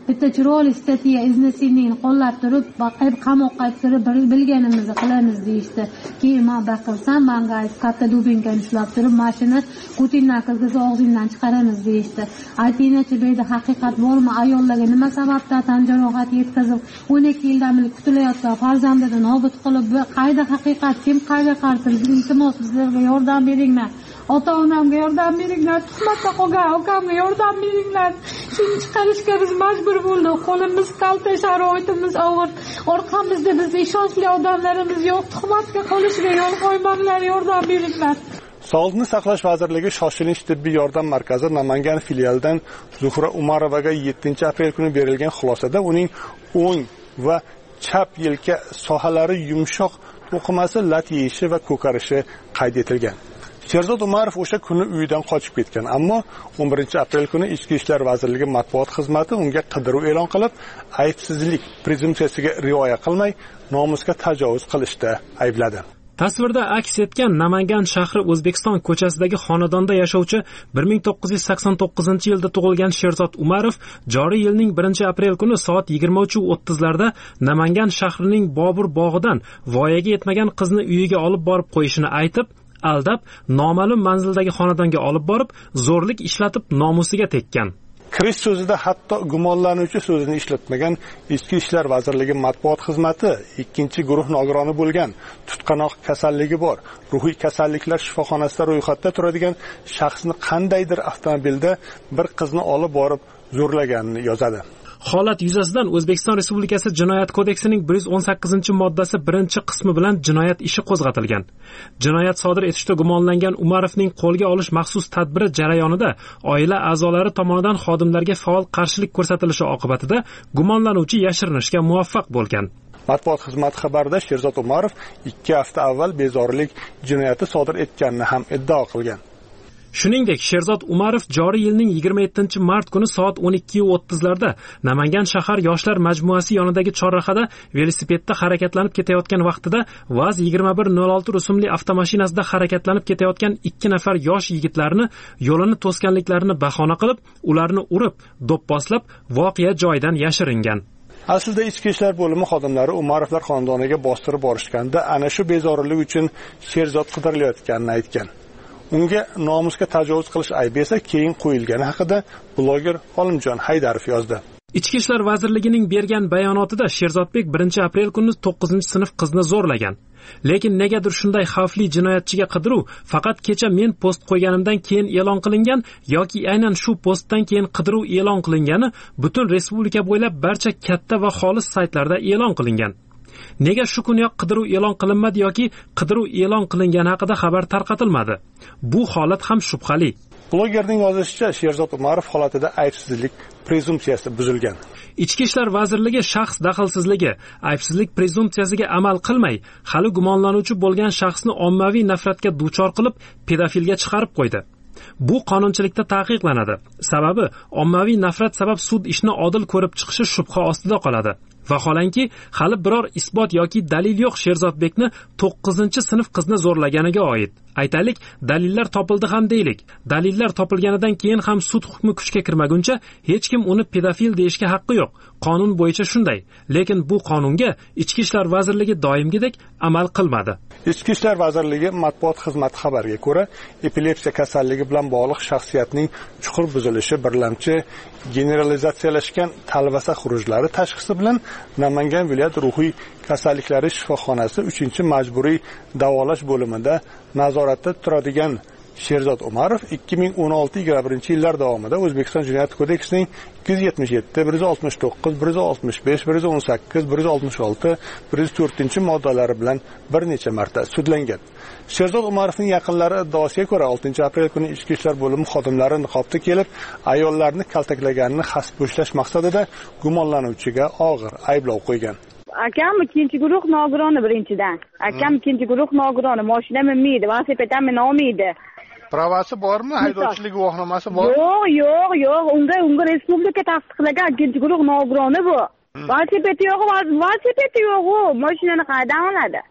bitta chiroyli statiya iznasiyning qo'llab turib qamoqqa kirib bilganimizni qilamiz deyishdi. Keyin men baqirsam menga katta dubinkani ushlab turib mashina Putindan qilg'iz og'zingdan chiqaramiz deyishdi. Aytingchi bu yerda haqiqat bormi? Ayollarga nima sababdan tan jarohati yetkazib o'n ikki yildan beri kutilayotgan farzandini nobud qilib, qayda haqiqat, kim qayga qarshi? Iltimos bizlarga yordam beringlar. Ota-onamga yordam beringlar, tuhmatda qolgan ukamga yordam beringlar. Shuni chiqarishga biz majbur bo'ldik. Qo'limiz kalta, sharoitimiz og'ir. Orqamizda bizga ishonchli odamlarimiz yo'q. Tuhmatga qolishiga yo'l qo'ymanglar, yordam beringlar. Sog'liqni saqlash vazirligi shoshilinch tibbiy yordam markazi Namangan filialidan Zuhra Umarovaga yettinchi aprel kuni berilgan xulosada uning o'ng va chap yelka sohalari yumshoq to'qimasi lat yeyishi va ko'karishi qayd etilgan. Sherzod Umarov o'sha kuni uyidan qochib ketgan, ammo o'n birinchi aprel kuni Ichki ishlar vazirligi matbuot xizmati unga qidiruv e'lon qilib, aybsizlik prezumpsiyasiga rioya qilmay, nomusga tajovuz qilishda aybladi. Tasvirda aks etgan Namangan shahri O'zbekiston ko'chasidagi xonadonda yashovchi bir ming to'qqiz yuz sakson to'qqizinchi yilda tug'ilgan Sherzod Umarov joriy yilning birinchi aprel kuni soat yigirma uch o'ttiz larda Namangan shahrining Bobur bog'idan voyaga yetmagan qizni uyiga olib borib qo'yishini aytib, aldab, noma'lum manzildagi xonadonga olib borib, zo'rlik ishlatib nomusiga tekkan. Kirish so'zida hatto gumonlanuvchi so'zini ishlatmagan Ichki ishlar vazirligi matbuot xizmati ikkinchi guruh nogironi bo'lgan, tutqanoq kasalligi bor, ruhiy kasalliklar shifoxonasida ro'yxatda turadigan shaxsni qandaydir avtomobilda bir qizni olib borib zo'rlaganini yozadi. Holat yuzasidan O'zbekiston Respublikasi Jinoyat kodeksining bir yuz o'n sakkizinchi moddasi birinchi qismi bilan jinoyat ishi qo'zg'atilgan. Jinoyat sodir etishda gumonlangan Umarovning qo'lga olish maxsus tadbiri jarayonida oila a'zolari tomonidan xodimlarga faol qarshilik ko'rsatilishi oqibatida gumonlanuvchi yashirinishga muvaffaq bo'lgan. Matbuot xizmati xabarida Sherzod Umarov ikki hafta avval bezorilik jinoyati sodir etganini ham iddao qilgan. Shuningdek, Sherzod Umarov joriy yilning yigirma yettinchi mart kuni soat o'n ikki o'ttiz larda Namangan shahar yoshlar majmuasi yonidagi chorrahada velosipedda harakatlanib ketayotgan vaqtida vaz yigirma bir nol olti rusumli avtomashinasida harakatlanib ketayotgan ikki nafar yosh yigitlarni yo'lini to'sganliklarini bahona qilib, ularni urib, do'pposlab, voqea joyidan yashiringan. Aslida Ichki ishlar bo'limi xodimlari Umarovlar xonadoniga bostirib borishganda ana shu bezorilik uchun Sherzod qidirilayotganini aytgan. Unga nomusga tajovuz qilish aybi esa keyin qo'yilgani haqida bloger Olimjon Haydarov yozdi. Ichki ishlar vazirligining bergan bayonotida Sherzodbek birinchi aprel kuni to'qqizinchi sinf qizni zo'rlagan. Lekin negadir shunday xavfli jinoyatchiga qidiruv faqat kecha men post qo'yganimdan keyin e'lon qilingan yoki aynan shu postdan keyin qidiruv e'lon qilingani butun respublika bo'ylab barcha katta va xolis saytlarda e'lon qilingan. Nega shu kuniyoq qidiruv e'lon qilinmadi yoki qidiruv e'lon qilingani haqida xabar tarqatilmadi? Bu holat ham shubhali. Blogerning yozishicha, Sherzod Umarov holatida aybsizlik prezumpsiyasi buzilgan. Ichki ishlar vazirligi shaxs daxlsizligi, aybsizlik prezumpsiyasiga amal qilmay, hali gumonlanuvchi bo'lgan shaxsni ommaviy nafratga duchor qilib, pedofilga chiqarib qo'ydi. Bu qonunchilikda taqiqlanadi. Sababi ommaviy nafrat sabab sud ishni odil ko'rib chiqishi shubha ostida qoladi. Vaholanki, hali biror isbot yoki dalil yo'q Sherzodbekni to'qqizinchi sinf qizni zo'rlaganiga oid. Aytaylik, dalillar topildi ham deylik. Dalillar topilganidan keyin ham sud hukmi kuchga kirmaguncha hech kim uni pedofil deyishga haqqi yo'q. Qonun bo'yicha shunday. Lekin bu qonunga Ichki ishlar vazirligi doimgidek amal qilmadi. Ichki ishlar vazirligi matbuot xizmati xabariga ko'ra, epilepsiya kasalligi bilan bog'liq shaxsiyatning chuqur buzilishi birlamchi generalizatsiyalashgan talvasa xurujlari tashxisi bilan Namangan viloyat ruhiy kasalliklari shifoxonasi uchinchi majburiy davolash bo'limida nazoratda turadigan Sherzod Umarov ikki ming o'n olti yigirma birinchi yillar davomida O'zbekiston Jinoyat kodeksining ikki yuz yetmish yetti, bir yuz oltmish to'qqiz, bir yuz oltmish besh, bir yuz o'n sakkiz, bir yuz oltmish olti, bir yuz to'rtinchi moddalari bilan bir necha marta sudlangan. Sherzod Umarovning yaqinlari iddaosiga ko'ra oltinchi aprel kuni Ichki ishlar bo'limi xodimlari niqobda kelib, ayollarni kaltaklaganini hasb ushlash maqsadida gumonlanuvchiga og'ir ayblov qo'ygan. Akam ikkinchi guruh nogironi birinchidan. Akam ikkinchi guruh nogironi, mashina minmaydi, velosiped ham minolmaydi. Pravasi bormi? Haydovchilik guvohnomasi bormi? Yo'q, yo'q, yo'q. Unga unga respublika tasdiqlagan ikkinchi guruh nogironi bu. Velosipedi yo'q, velosipedi yo'q, mashinani qayerdan oladi?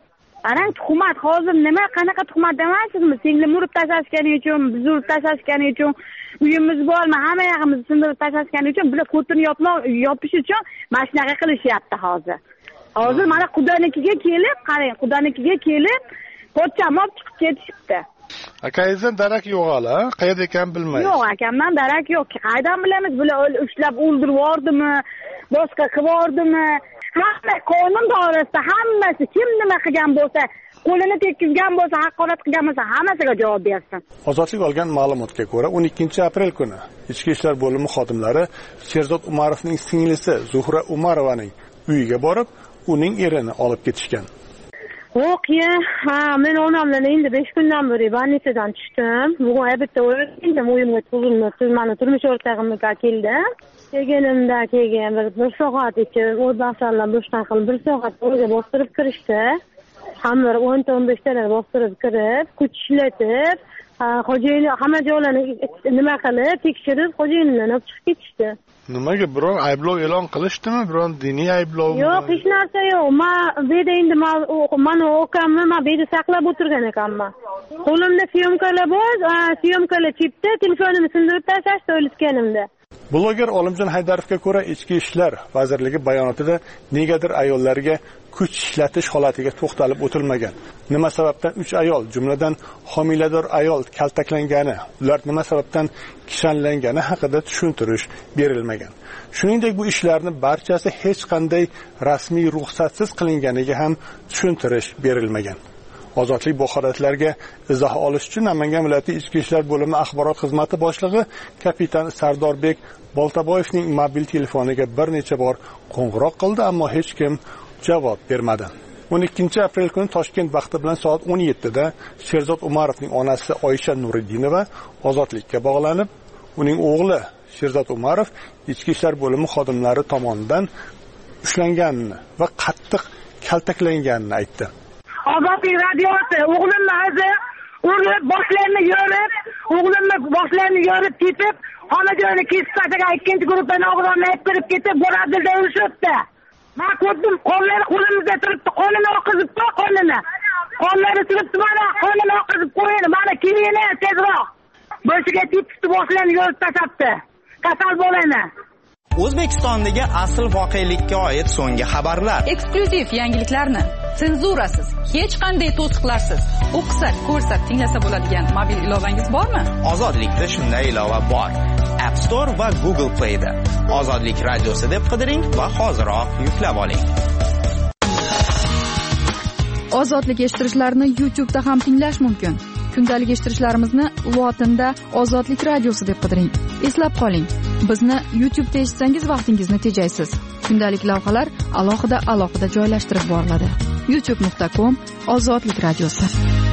qarang, tuhmat hozir nima, qanaqa tuhmat demaysizmi? Singlim urib tashlashgani uchun, bizni urib tashlashgani uchun, uyimiz bormi, hamma yog'imizni sindirib tashlashgani uchun, bular ko'tini yopmoq, yopish uchun mana shunaqa qilishyapti hozir. Hozir mana Xudonikiga kelib, qarang, Xudonikiga kelib, pochcham olib chiqib ketishibdi. Akangizdan darak yo'q hali, qayerda ekan bilmaysiz. Yo'q, akamdan darak yo'q. Qayerdan bilamiz? Bular ushlab o'ldirib yubordimi, boshqa qilib yubordimi? Hamma qonun doirasida hammasi kim nima qilgan bo'lsa, qo'lini tekkizgan bo'lsa, haqorat qilgan bo'lsa, hammasiga javob bersin. Ozodlik olgan ma'lumotga ko'ra, o'n ikkinchi aprel kuni Ichki ishlar bo'limi xodimlari Sherzod Umarovning singlisi Zuhra Umarovaning uyiga borib, uning erini olib ketishgan. Yo'q-ya, ha, men onamdan endi besh kundan beri больницадан tushdim. Bugun bitta o'yindim, o'yinga tuzilma, tuzmani turmush o'rtog'imga keldim. Kelganimda kelgan bir, bir soat ichib, o'zbaqsanlar boshdan qilib bir soat o'yga bostirib kirishdi. Hamma o'n o'n besh talar bostirib kirib, kuch ishlatib, xo'jayini hamma joylarni nima qilib, tekshirib, xo'jayinini olib chiqib ketishdi. Nimaga biron ayblov e'lon qilishdimi? Biron diniy ayblovmi? Yo'q, hech narsa yo'q. Men bu yerda endi mana okamni men bu yerda saqlab o'tirgan ekanman. Qo'limda syomkalar bor, syomkalar chipda, telefonimni sindirib tashlashdi o'lganimda. Bloger Olimjon Haydarovga ko'ra, Ichki ishlar vazirligi bayonotida negadir ayollarga kuch ishlatish holatiga to'xtalib o'tilmagan. Nima sababdan uch ayol, jumladan homilador ayol kaltaklangani, ular nima sababdan kishanlangani haqida tushuntirish berilmagan. Shuningdek, bu ishlarni barchasi hech qanday rasmiy ruxsatsiz qilinganiga ham tushuntirish berilmagan. Ozodlik bu holatlarga izoh olish uchun Namangan viloyati Ichki ishlar bo'limi axborot xizmati boshlig'i kapitan Sardorbek Boltaboyevning mobil telefoniga bir necha bor qo'ng'iroq qildi, ammo hech kim javob bermadi. o'n ikkinchi aprel kuni Toshkent vaqti bilan soat o'n yettida Sherzod Umarovning onasi Oyisha Nuriddinova ozodlikka bog'lanib, uning o'g'li Sherzod Umarov Ichki ishlar bo'limi xodimlari tomonidan ushlanganini va qattiq kaltaklanganini aytdi. Ozodlik radiosi o'g'limni o'zi urib, boshlarini yorib, o'g'limni boshlarini yorib ketib, xona joyini kesib tashlagan ikkinchi guruhdan o'g'limni olib kirib ketib, Bo'radilda urishibdi. Men ko'rdim, qo'llari qo'limizda turibdi, qonini oqizibdi, qonini. Qo'llari turibdi, mana qonini oqizib qo'ydi, mana kiyini tezroq. Boshiga tepibdi, boshlarini yorib tashlabdi. Kasal bo'lani. O'zbekistondagi asl voqelikka oid so'nggi xabarlar. Eksklyuziv yangiliklarni senzurasiz, hech qanday to'siqlarsiz o'qisa, ko'rsa, tinglasa bo'ladigan mobil ilovangiz bormi? Ozodlikda shunday ilova bor. App Store va Google Play da. Ozodlik radiosi deb qidiring va hoziroq yuklab oling. Ozodlik eshittirishlarni YouTube da ham tinglash mumkin. Kundalik eshittirishlarimizni lotinda Ozodlik radiosi deb qidiring. Eslab qoling, bizni YouTube da eshitsangiz vaqtingizni tejaysiz. Kundalik lavhalar alohida alohida joylashtirib boriladi. youtube nuqta com Ozodlik radiosi.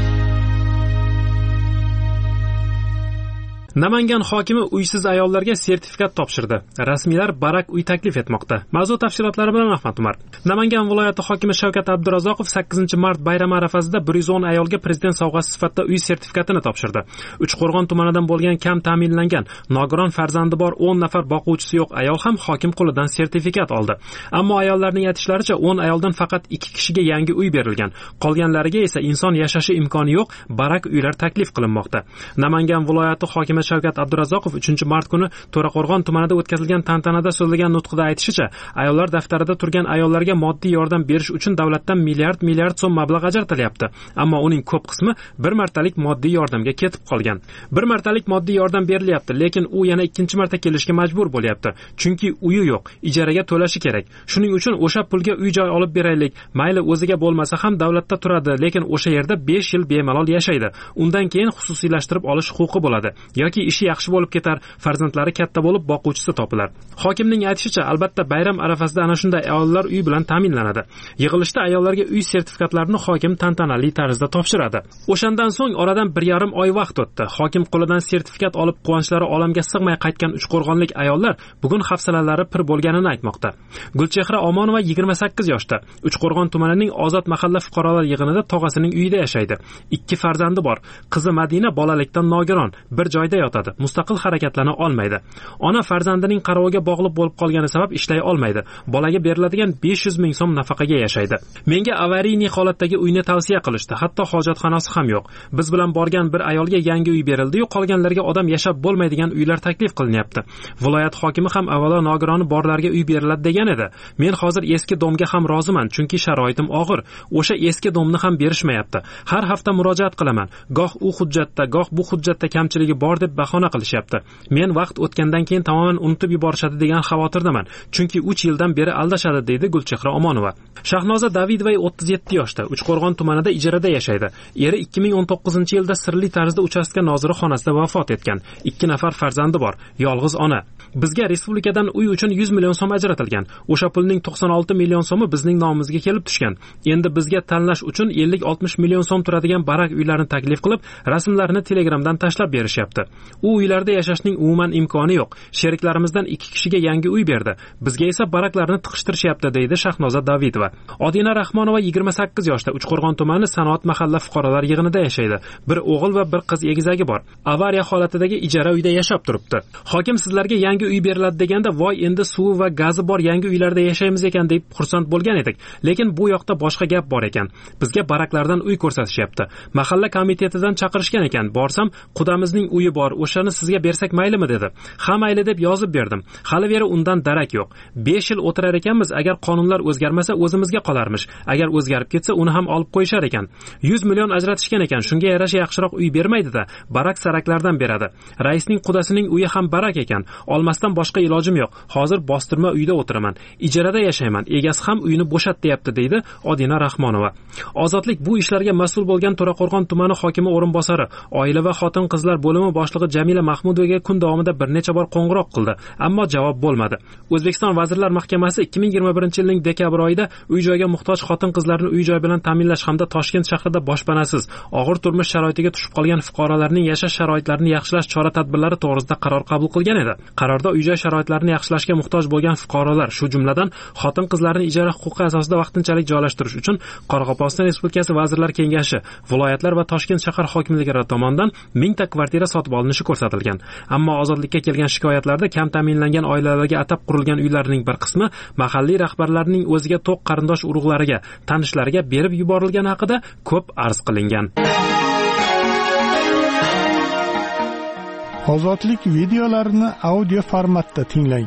Namangan hokimi uysiz ayollarga sertifikat topshirdi. Rasmiylar barak uy taklif etmoqda. Mavzu tafsilotlari bilan Ahmad Umar. Namangan viloyati hokimi Shavkat Abdurazzoqov sakkizinchi mart bayrami arafasida bir yuz o'n ayolga prezident sovg'asi sifatida uy sertifikatini topshirdi. Uchqo'rg'on tumanidan bo'lgan kam ta'minlangan, nogiron farzandi bor o'n nafar boquvchisi yo'q ayol ham hokim qo'lidan sertifikat oldi. Ammo ayollarning aytishlaricha o'n ayoldan faqat ikki kishiga yangi uy berilgan. Qolganlariga esa inson yashashi imkoni yo'q barak uylar taklif qilinmoqda. Namangan viloyati hokimi Shavkat Abdurazzoqov uchinchi mart kuni To'raqo'rg'on tumanida o'tkazilgan tantanada so'zlagan nutqida aytishicha, ayollar daftarida turgan ayollarga moddiy yordam berish uchun davlatdan milliard milliard so'm mablag' ajratilyapti. Ammo uning ko'p qismi bir martalik moddiy yordamga ketib qolgan. Bir martalik moddiy yordam berilyapti, lekin u yana ikkinchi marta kelishga majbur bo'lyapti. Chunki uyi yo'q, ijaraga to'lashi kerak. Shuning uchun o'sha pulga uy-joy olib beraylik. Mayli o'ziga bo'lmasa ham davlatda turadi, lekin o'sha yerda besh yil bemalol yashaydi. Undan keyin xususiylashtirib olish huquqi bo'ladi. Yoki ishi yaxshi bo'lib ketar, farzandlari katta bo'lib boquvchisi topilar. Hokimning aytishicha, albatta bayram arafasida ana shunday ayollar uy bilan ta'minlanadi. Yig'ilishda ayollarga uy sertifikatlarini hokim tantanali tarzda topshiradi. O'shandan so'ng oradan bir yarim oy vaqt o'tdi. Hokim qo'lidan sertifikat olib quvonchlari olamga sig'may qaytgan uchqo'rg'onlik ayollar bugun hafsalalari pir bo'lganini aytmoqda. Gulchehra Omonova yigirma sakkiz yoshda. Uchqo'rg'on tumanining Ozod mahalla fuqarolar yig'inida tog'asining uyida yashaydi. Ikki farzandi bor. Qizi Madina bolalikdan nogiron, bir joyda yotadi, mustaqil harakatlana olmaydi. Ona farzandining qaroviga bog'liq bo'lib qolgani sabab ishlay olmaydi. Bolaga beriladigan besh yuz ming so'm nafaqaga yashaydi. Menga avariyniy holatdagi uyni tavsiya qilishdi, hatto hojatxonasi ham yo'q. Biz bilan borgan bir ayolga yangi uy berildi-yu, qolganlarga odam yashab bo'lmaydigan uylar taklif qilinyapti. Viloyat hokimi ham avvalo nogironi borlarga uy beriladi degan edi. Men hozir eski domga ham roziman, chunki sharoitim og'ir. O'sha eski domni ham berishmayapti. Har hafta murojaat qilaman. Goh u hujjatda, goh bu hujjatda kamchiligi bor deb bahona qilishyapti. Men vaqt o'tgandan keyin tamoman unutib yuborishadi degan xavotirdaman, chunki uch yildan beri aldashadi, deydi Gulchehra Omonova. Shahnoza Davidova o'ttiz yetti yoshda, Uchqo'rg'on tumanida ijarada yashaydi. Eri ikki ming o'n to'qqizinchi yilda sirli tarzda uchastka noziri xonasida vafot etgan. Ikki nafar farzandi bor, yolg'iz ona. Bizga respublikadan uy uchun yuz million so'm ajratilgan. O'sha pulning to'qson olti million so'mi bizning nomimizga kelib tushgan. Endi bizga tanlash uchun ellik oltmish million so'm turadigan barak uylarni taklif qilib, rasmlarini Telegramdan tashlab berishyapti. U uylarda yashashning umuman imkoni yo'q. Sheriklarimizdan ikki kishiga yangi uy berdi. Bizga esa baraklarni tiqishtirishyapti, deydi Shahnoza Davidova. Odina Rahmonova yigirma sakkiz yoshda, Uchqo'rg'on tumani Sanoat mahalla fuqarolar yig'inida yashaydi. Bir o'g'il va bir qiz egizagi bor. Avariya holatidagi ijara uyda yashab turibdi. Hokim sizlarga yangi uy beriladi deganda, voy endi suvi va gazi bor yangi uylarda yashaymiz ekan deb xursand bo'lgan edik. Lekin bu yoqda boshqa gap bor ekan. Bizga baraklardan uy ko'rsatishyapti. Mahalla komitetidan chaqirishgan ekan. Borsam, qudamizning uyi bor, o'shani sizga bersak maylimi dedi. Ha mayli deb yozib berdim. Hali beri undan darak yo'q. besh yil o'tirar ekanmiz, agar qonunlar o'zgarmasa o'zimizga qolarmish. Agar o'zgarib ketsa uni ham olib qo'yishar ekan. yuz million ajratishgan ekan. Shunga yarasha yaxshiroq uy bermaydi-da, barak saraklardan beradi. Raisning qudasining uyi ham barak ekan. Olmasdan boshqa ilojim yo'q. Hozir bostirma uyda o'tiraman. Ijarada yashayman. Egasi ham uyni bo'shat deyapti, deydi Odina Rahmonova. Ozodlik bu ishlarga mas'ul bo'lgan To'raqo'rg'on tumani hokimi o'rinbosari, oila va xotin-qizlar bo'limi boshlig'i Jamila Mahmudovaga kun davomida bir necha bor qo'ng'iroq qildi, ammo javob bo'lmadi. O'zbekiston Vazirlar Mahkamasi ikki ming yigirma birinchi yilning dekabr oyida uy-joyga muhtoj xotin-qizlarni uy-joy bilan ta'minlash hamda Toshkent shahrida boshpanasiz, og'ir turmush sharoitiga tushib qolgan fuqarolarning yashash sharoitlarini yaxshilash chora-tadbirlari to'g'risida qaror qabul qilgan edi. Qarorda uy-joy sharoitlarini yaxshilashga muhtoj bo'lgan fuqarolar, shu jumladan xotin-qizlarni ijara huquqi asosida vaqtinchalik joylashtirish uchun Qoraqalpog'iston Respublikasi Vazirlar Kengashi, viloyatlar va Toshkent shahar hokimliklari tomonidan mingta kvartira sotib olinishi ko'rsatilgan. Ammo ozodlikka kelgan shikoyatlarda kam ta'minlangan oilalarga atab qurilgan uylarning bir qismi mahalliy rahbarlarning o'ziga to'q qarindosh urug'lariga, tanishlariga berib yuborilgani haqida ko'p arz qilingan. Ozodlik videolarini audio formatda tinglang.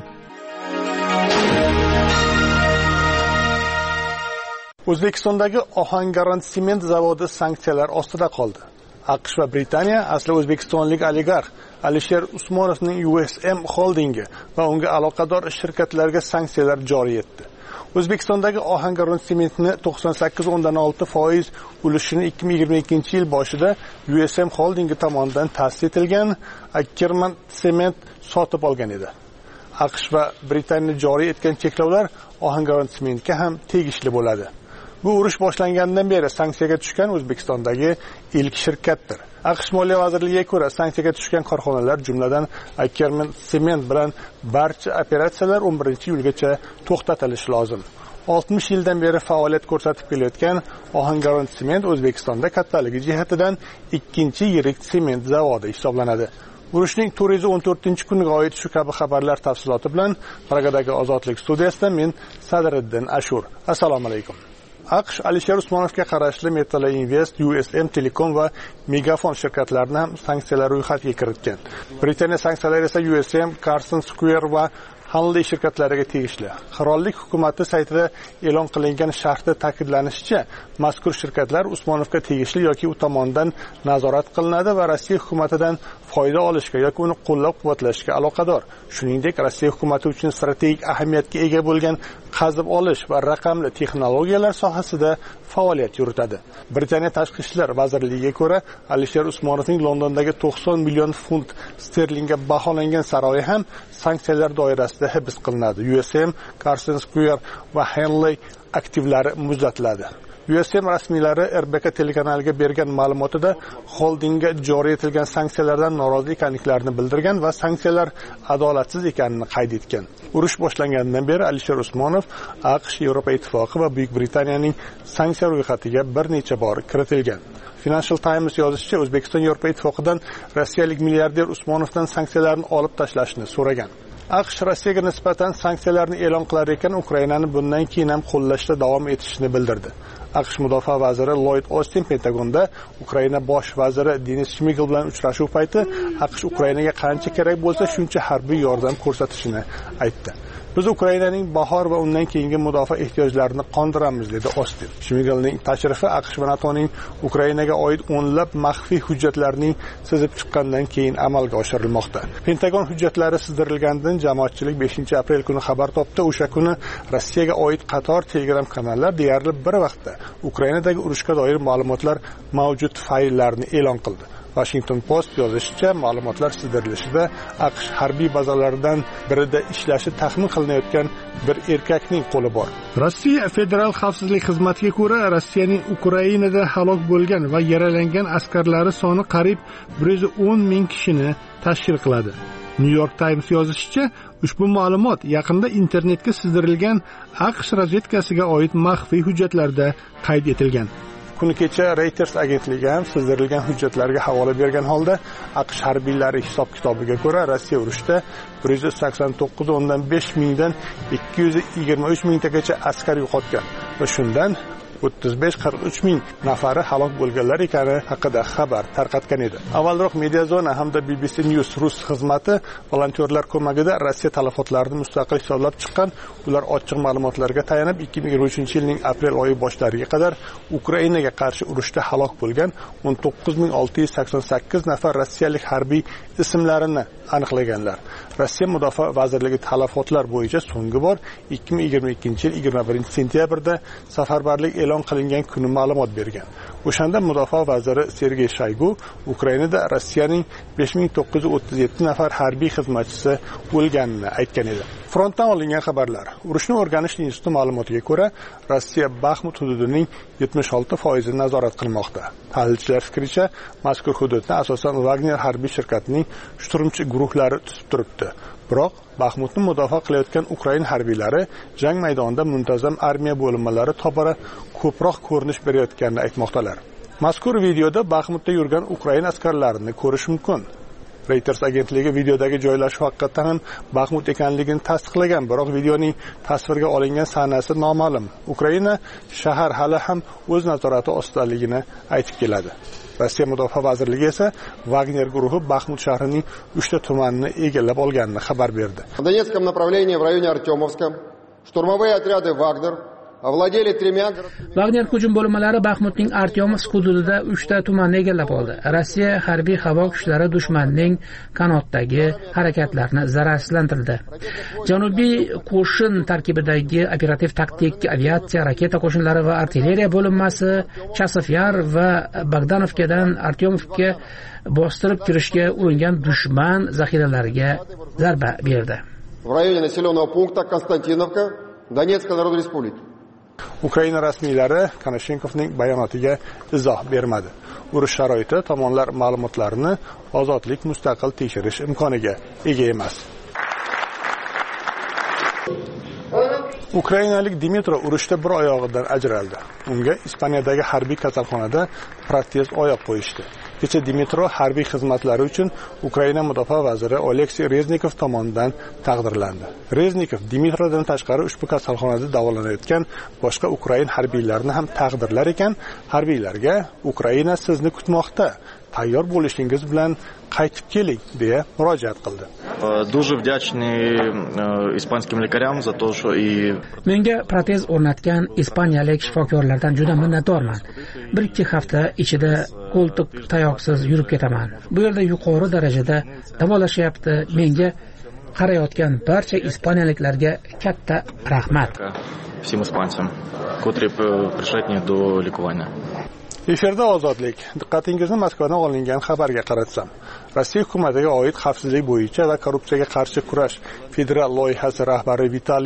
O'zbekistondagi Ohangaron sement zavodi sanksiyalar ostida qoldi. AQSh va Britaniya asli o'zbekistonlik oligarx Alisher Usmonovning U S M holdingi va unga aloqador shirkatlarga sanksiyalar joriy etdi. O'zbekistondagi Ohangaron sementni to'qson sakkiz o'ndan olti foiz ulushini ikki ming yigirma ikkinchi yil boshida U S M holdingi tomonidan ta'sis etilgan Ackerman sement sotib olgan edi. AQSh va Britaniya joriy etgan cheklovlar Ohangaron sementga ham tegishli bo'ladi. Bu urush boshlangandan beri sanksiyaga tushgan O'zbekistondagi ilk shirkatdir. AQSh Moliya vazirligiga ko'ra, sanksiyaga tushgan korxonalar, jumladan Ackerman sement bilan barcha operatsiyalar o'n birinchi iyulgacha to'xtatilishi lozim. oltmish yildan beri faoliyat ko'rsatib kelayotgan Ohangaron sement O'zbekistonda kattaligi jihatidan ikkinchi yirik sement zavodi hisoblanadi. Urushning to'rt yuz o'n to'rtinchi kuniga oid shu kabi xabarlar tafsiloti bilan Pragadagi Ozodlik studiyasidan men Sadriddin Ashur. Assalomu alaykum. AQSh Alisher Usmonovga qarashli Metalo Invest, U S M Telecom va Megafon shirkatlarini ham sanksiyalar ro'yxatiga kiritgan. Britaniya sanksiyalari esa U S M, Carson Square va Hanley shirkatlariga tegishli. Qirollik hukumati saytida e'lon qilingan sharhda ta'kidlanishicha, mazkur shirkatlar Usmonovga tegishli yoki u tomonidan nazorat qilinadi va Rossiya hukumatidan foyda olishga yoki uni qo'llab-quvvatlashga aloqador. Shuningdek, Rossiya hukumati uchun strategik ahamiyatga ega bo'lgan qazib olish va raqamli texnologiyalar sohasida faoliyat yuritadi. Britaniya Tashqi ishlar vazirligiga ko'ra, Alisher Usmonovning Londondagi to'qson million funt sterlingga baholangan saroyi ham sanksiyalar doirasida hibs qilinadi. U S M, Carson Square va Henley aktivlari muzlatiladi. U S M rasmiylari R B K telekanaliga bergan ma'lumotida xoldingga joriy etilgan sanksiyalardan norozi ekanliklarini bildirgan va sanksiyalar adolatsiz ekanini qayd etgan. Urush boshlanganidan beri Alisher Usmonov AQSh, Yevropa Ittifoqi va Buyuk Britaniyaning sanksiya ro'yxatiga bir necha bor kiritilgan. Financial Times yozishicha, O'zbekiston Yevropa Ittifoqidan rossiyalik milliarder Usmonovdan sanksiyalarni olib tashlashni so'ragan. AQSh Rossiyaga nisbatan sanksiyalarni e'lon qilar ekan, Ukrainani bundan keyin ham qo'llashda davom etishini bildirdi. AQSh mudofaa vaziri Lloyd Austin Pentagonda Ukraina bosh vaziri Denis Shmigel bilan uchrashuv payti AQSh Ukrainaga qancha kerak bo'lsa shuncha harbiy yordam ko'rsatishini aytdi. Biz Ukrainaning bahor va undan keyingi mudofaa ehtiyojlarini qondiramiz, dedi Austin. Shmigelning tashrifi AQSh va NATOning Ukrainaga oid o'nlab maxfiy hujjatlarning sizib chiqqandan keyin amalga oshirilmoqda. Pentagon hujjatlari sizdirilgandan jamoatchilik beshinchi aprel kuni xabar topdi. O'sha kuni Rossiyaga oid qator Telegram kanallar deyarli bir vaqtda Ukrainadagi urushga doir ma'lumotlar mavjud fayllarni e'lon qildi. Washington Post yozishicha, ma'lumotlar sizdirilishida AQSh harbiy bazalaridan birida ishlashi taxmin qilinayotgan bir erkakning qo'li bor. Rossiya Federal xavfsizlik xizmatiga ko'ra, Rossiyaning Ukrainada halok bo'lgan va yaralangan askarlari soni qariyb bir yuz o'n ming kishini tashkil qiladi. New York Times yozishicha, ushbu ma'lumot yaqinda internetga sizdirilgan AQSh razvedkasiga oid maxfiy hujjatlarda qayd etilgan. Kuni kecha Reuters agentligi ham sizdirilgan hujjatlarga havola bergan holda AQSh harbiylari hisob-kitobiga ko'ra Rossiya urushda bir yuz sakson to'qqiz o'ndan besh mingdan ikki yuz yigirma uch mingtagacha askar yo'qotgan va shundan o'ttiz besh qirq uch ming nafari halok bo'lganlar ekani haqida xabar tarqatgan edi. Avvalroq Mediazona hamda B B C News rus xizmati volontyorlar ko'magida Rossiya talafotlarini mustaqil hisoblab chiqqan. Ular ochiq ma'lumotlarga tayanib ikki ming yigirma uchinchi yilning aprel oyi boshlariga qadar Ukrainaga qarshi urushda halok bo'lgan o'n to'qqiz ming olti yuz sakson sakkiz nafar rossiyalik harbiy ismlarini aniqlaganlar. Rossiya Mudofaa vazirligi talafotlar bo'yicha so'nggi bor ikki ming yigirma ikkinchi yil yigirma birinchi sentyabrda safarbarlik e'lon qilingan kuni ma'lumot bergan. O'shanda Mudofaa vaziri Sergey Shoygu Ukrainada Rossiyaning besh ming to'qqiz yuz o'ttiz yetti nafar harbiy xizmatchisi o'lganini aytgan edi. Frontdan olingan xabarlar. Urushni o'rganish instituti ma'lumotiga ko'ra, Rossiya Baxmut hududining yetmish olti foizini nazorat qilmoqda. Tahlilchilar fikricha, mazkur hududni asosan Wagner harbiy shirkatining shturmchi guruhlari tutib turibdi. Biroq Baxmutni mudofaa qilayotgan Ukrain harbiylari jang maydonida muntazam armiya bo'linmalari tobora ko'proq ko'rinish berayotganini aytmoqdalar. Mazkur videoda Baxmutda yurgan Ukrain askarlarini ko'rish mumkin. Reuters agentligi videodagi joylashuv haqiqatan ham Baxmut ekanligini tasdiqlagan, biroq videoning tasvirga olingan sanasi noma'lum. Ukraina shahar hali ham o'z nazorati ostidaligini aytib keladi. Rossiya Mudofaa vazirligi esa Wagner guruhi Baxmut shahrining uchta tumanini egallab olganini xabar berdi. В Донецком направлении в районе Артемовска штурмовые отряды Wagner овладели тремя Wagner hujum bo'linmalari Baxmutning Artyomovsk hududida uchta tumanni egallab oldi. Rossiya harbiy havo kuchlari dushmanning kanotdagi harakatlarini zararsizlantirdi. Janubiy qo'shin tarkibidagi operativ taktik aviatsiya, raketa qo'shinlari va artilleriya bo'linmasi Chasofyar va Bogdanovkadan Artyomovga bostirib kirishga uringan dushman zaxiralariga zarba berdi. В районе населенного пункта Константиновка Донецкой Народной Республики. Ukraina rasmiylari Konashenkovning bayonotiga izoh bermadi. Urush sharoiti tomonlar ma'lumotlarini ozodlik mustaqil tekshirish imkoniga ega emas. Ukrainalik Dimitro urushda bir oyog'idan ajraldi. Unga Ispaniyadagi harbiy kasalxonada protez oyoq qo'yishdi. Kecha Dimitro harbiy xizmatlari uchun Ukraina mudofaa vaziri Oleksiy Reznikov tomonidan taqdirlandi. Reznikov Dimitrodan tashqari ushbu kasalxonada davolanayotgan boshqa Ukrain harbiylarini ham taqdirlar ekan, harbiylarga Ukraina sizni kutmoqda, tayyor bo'lishingiz bilan qaytib keling deya murojaat qildi. Дуже вдячный испанским лекарям за то, что и Menga protez o'rnatgan ispaniyalik shifokorlardan juda minnatdorman. bir ikki hafta ichida qo'ltiq tayoqsiz yurib ketaman. Bu yerda yuqori darajada davolashyapti. Menga qarayotgan barcha ispaniyaliklarga katta rahmat. Всем испанцам, которые пришли к ней до ликования. Efirda ozodlik. Diqqatingizni Moskvadan olingan xabarga qaratsam. Rossiya hukumatiga oid xavfsizlik bo'yicha va korrupsiyaga qarshi kurash federal loyihasi rahbari Vitaliy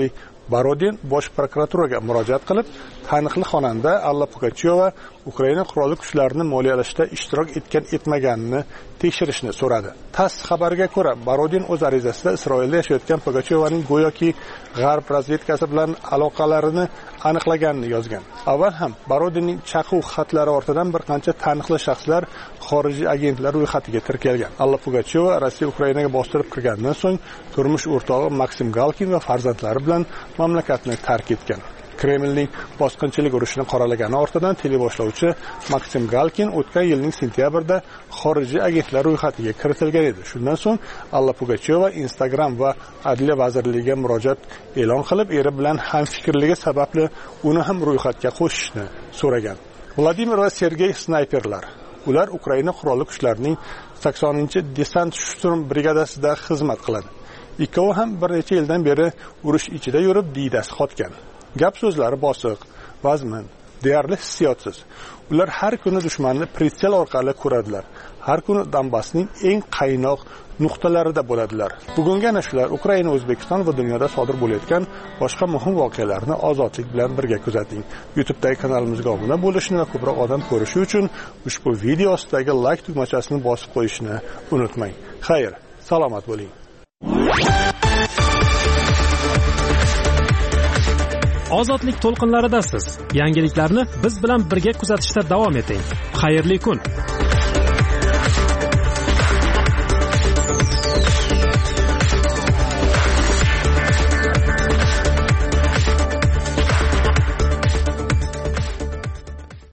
Borodin bosh prokuraturaga murojaat qilib, taniqli xonanda Alla Pugachyova Ukraina qurolli kuchlarini moliyalashda ishtirok etgan etmaganini tekshirishni so'radi. TASS xabariga ko'ra, Borodin o'z arizasida Isroilda yashayotgan Pugachyovaning go'yoki G'arb razvedkasi bilan aloqalarini aniqlaganini yozgan. Avval ham Borodinning chaquv xatlari ortidan bir qancha taniqli shaxslar xorijiy agentlar ro'yxatiga kiritilgan. Alla Pugachyova Rossiya Ukrainaga bostirib kirgandan so'ng turmush o'rtog'i Maksim Galkin va farzandlari bilan mamlakatni tark etgan. Kremlning bosqinchilik urushini qoralagani ortidan teleboshlovchi Maksim Galkin o'tgan yilning sentyabrida xorijiy agentlar ro'yxatiga kiritilgan edi. Shundan so'ng Alla Pugachyova Instagram va Adliya vazirligiga murojaat e'lon qilib, eri bilan hamfikrligi sababli uni ham ro'yxatga qo'shishni so'ragan. Vladimir va Sergey snayperlar. Ular Ukraina qurolli kuchlarining saksoninchi desant shturm brigadasida xizmat qiladi. Ikkovi ham bir necha yildan beri urush ichida yurib diydasi qotgan. Gap so'zlari bosiq, vazmin, deyarli hissiyotsiz. Ular har kuni dushmanni pritsel orqali ko'radilar. Har kuni Donbassning eng qaynoq nuqtalarida bo'ladilar. Bugungi ana shular Ukraina, O'zbekiston va dunyoda sodir bo'layotgan boshqa muhim voqealarni ozodlik bilan birga kuzating. YouTube'dagi kanalimizga obuna bo'lishni va ko'proq odam ko'rishi uchun ushbu video ostidagi like tugmachasini bosib qo'yishni unutmang. Xayr, salomat bo'ling. Ozodlik to'lqinlaridasiz. Yangiliklarni biz bilan birga kuzatishda davom eting. Xayrli kun.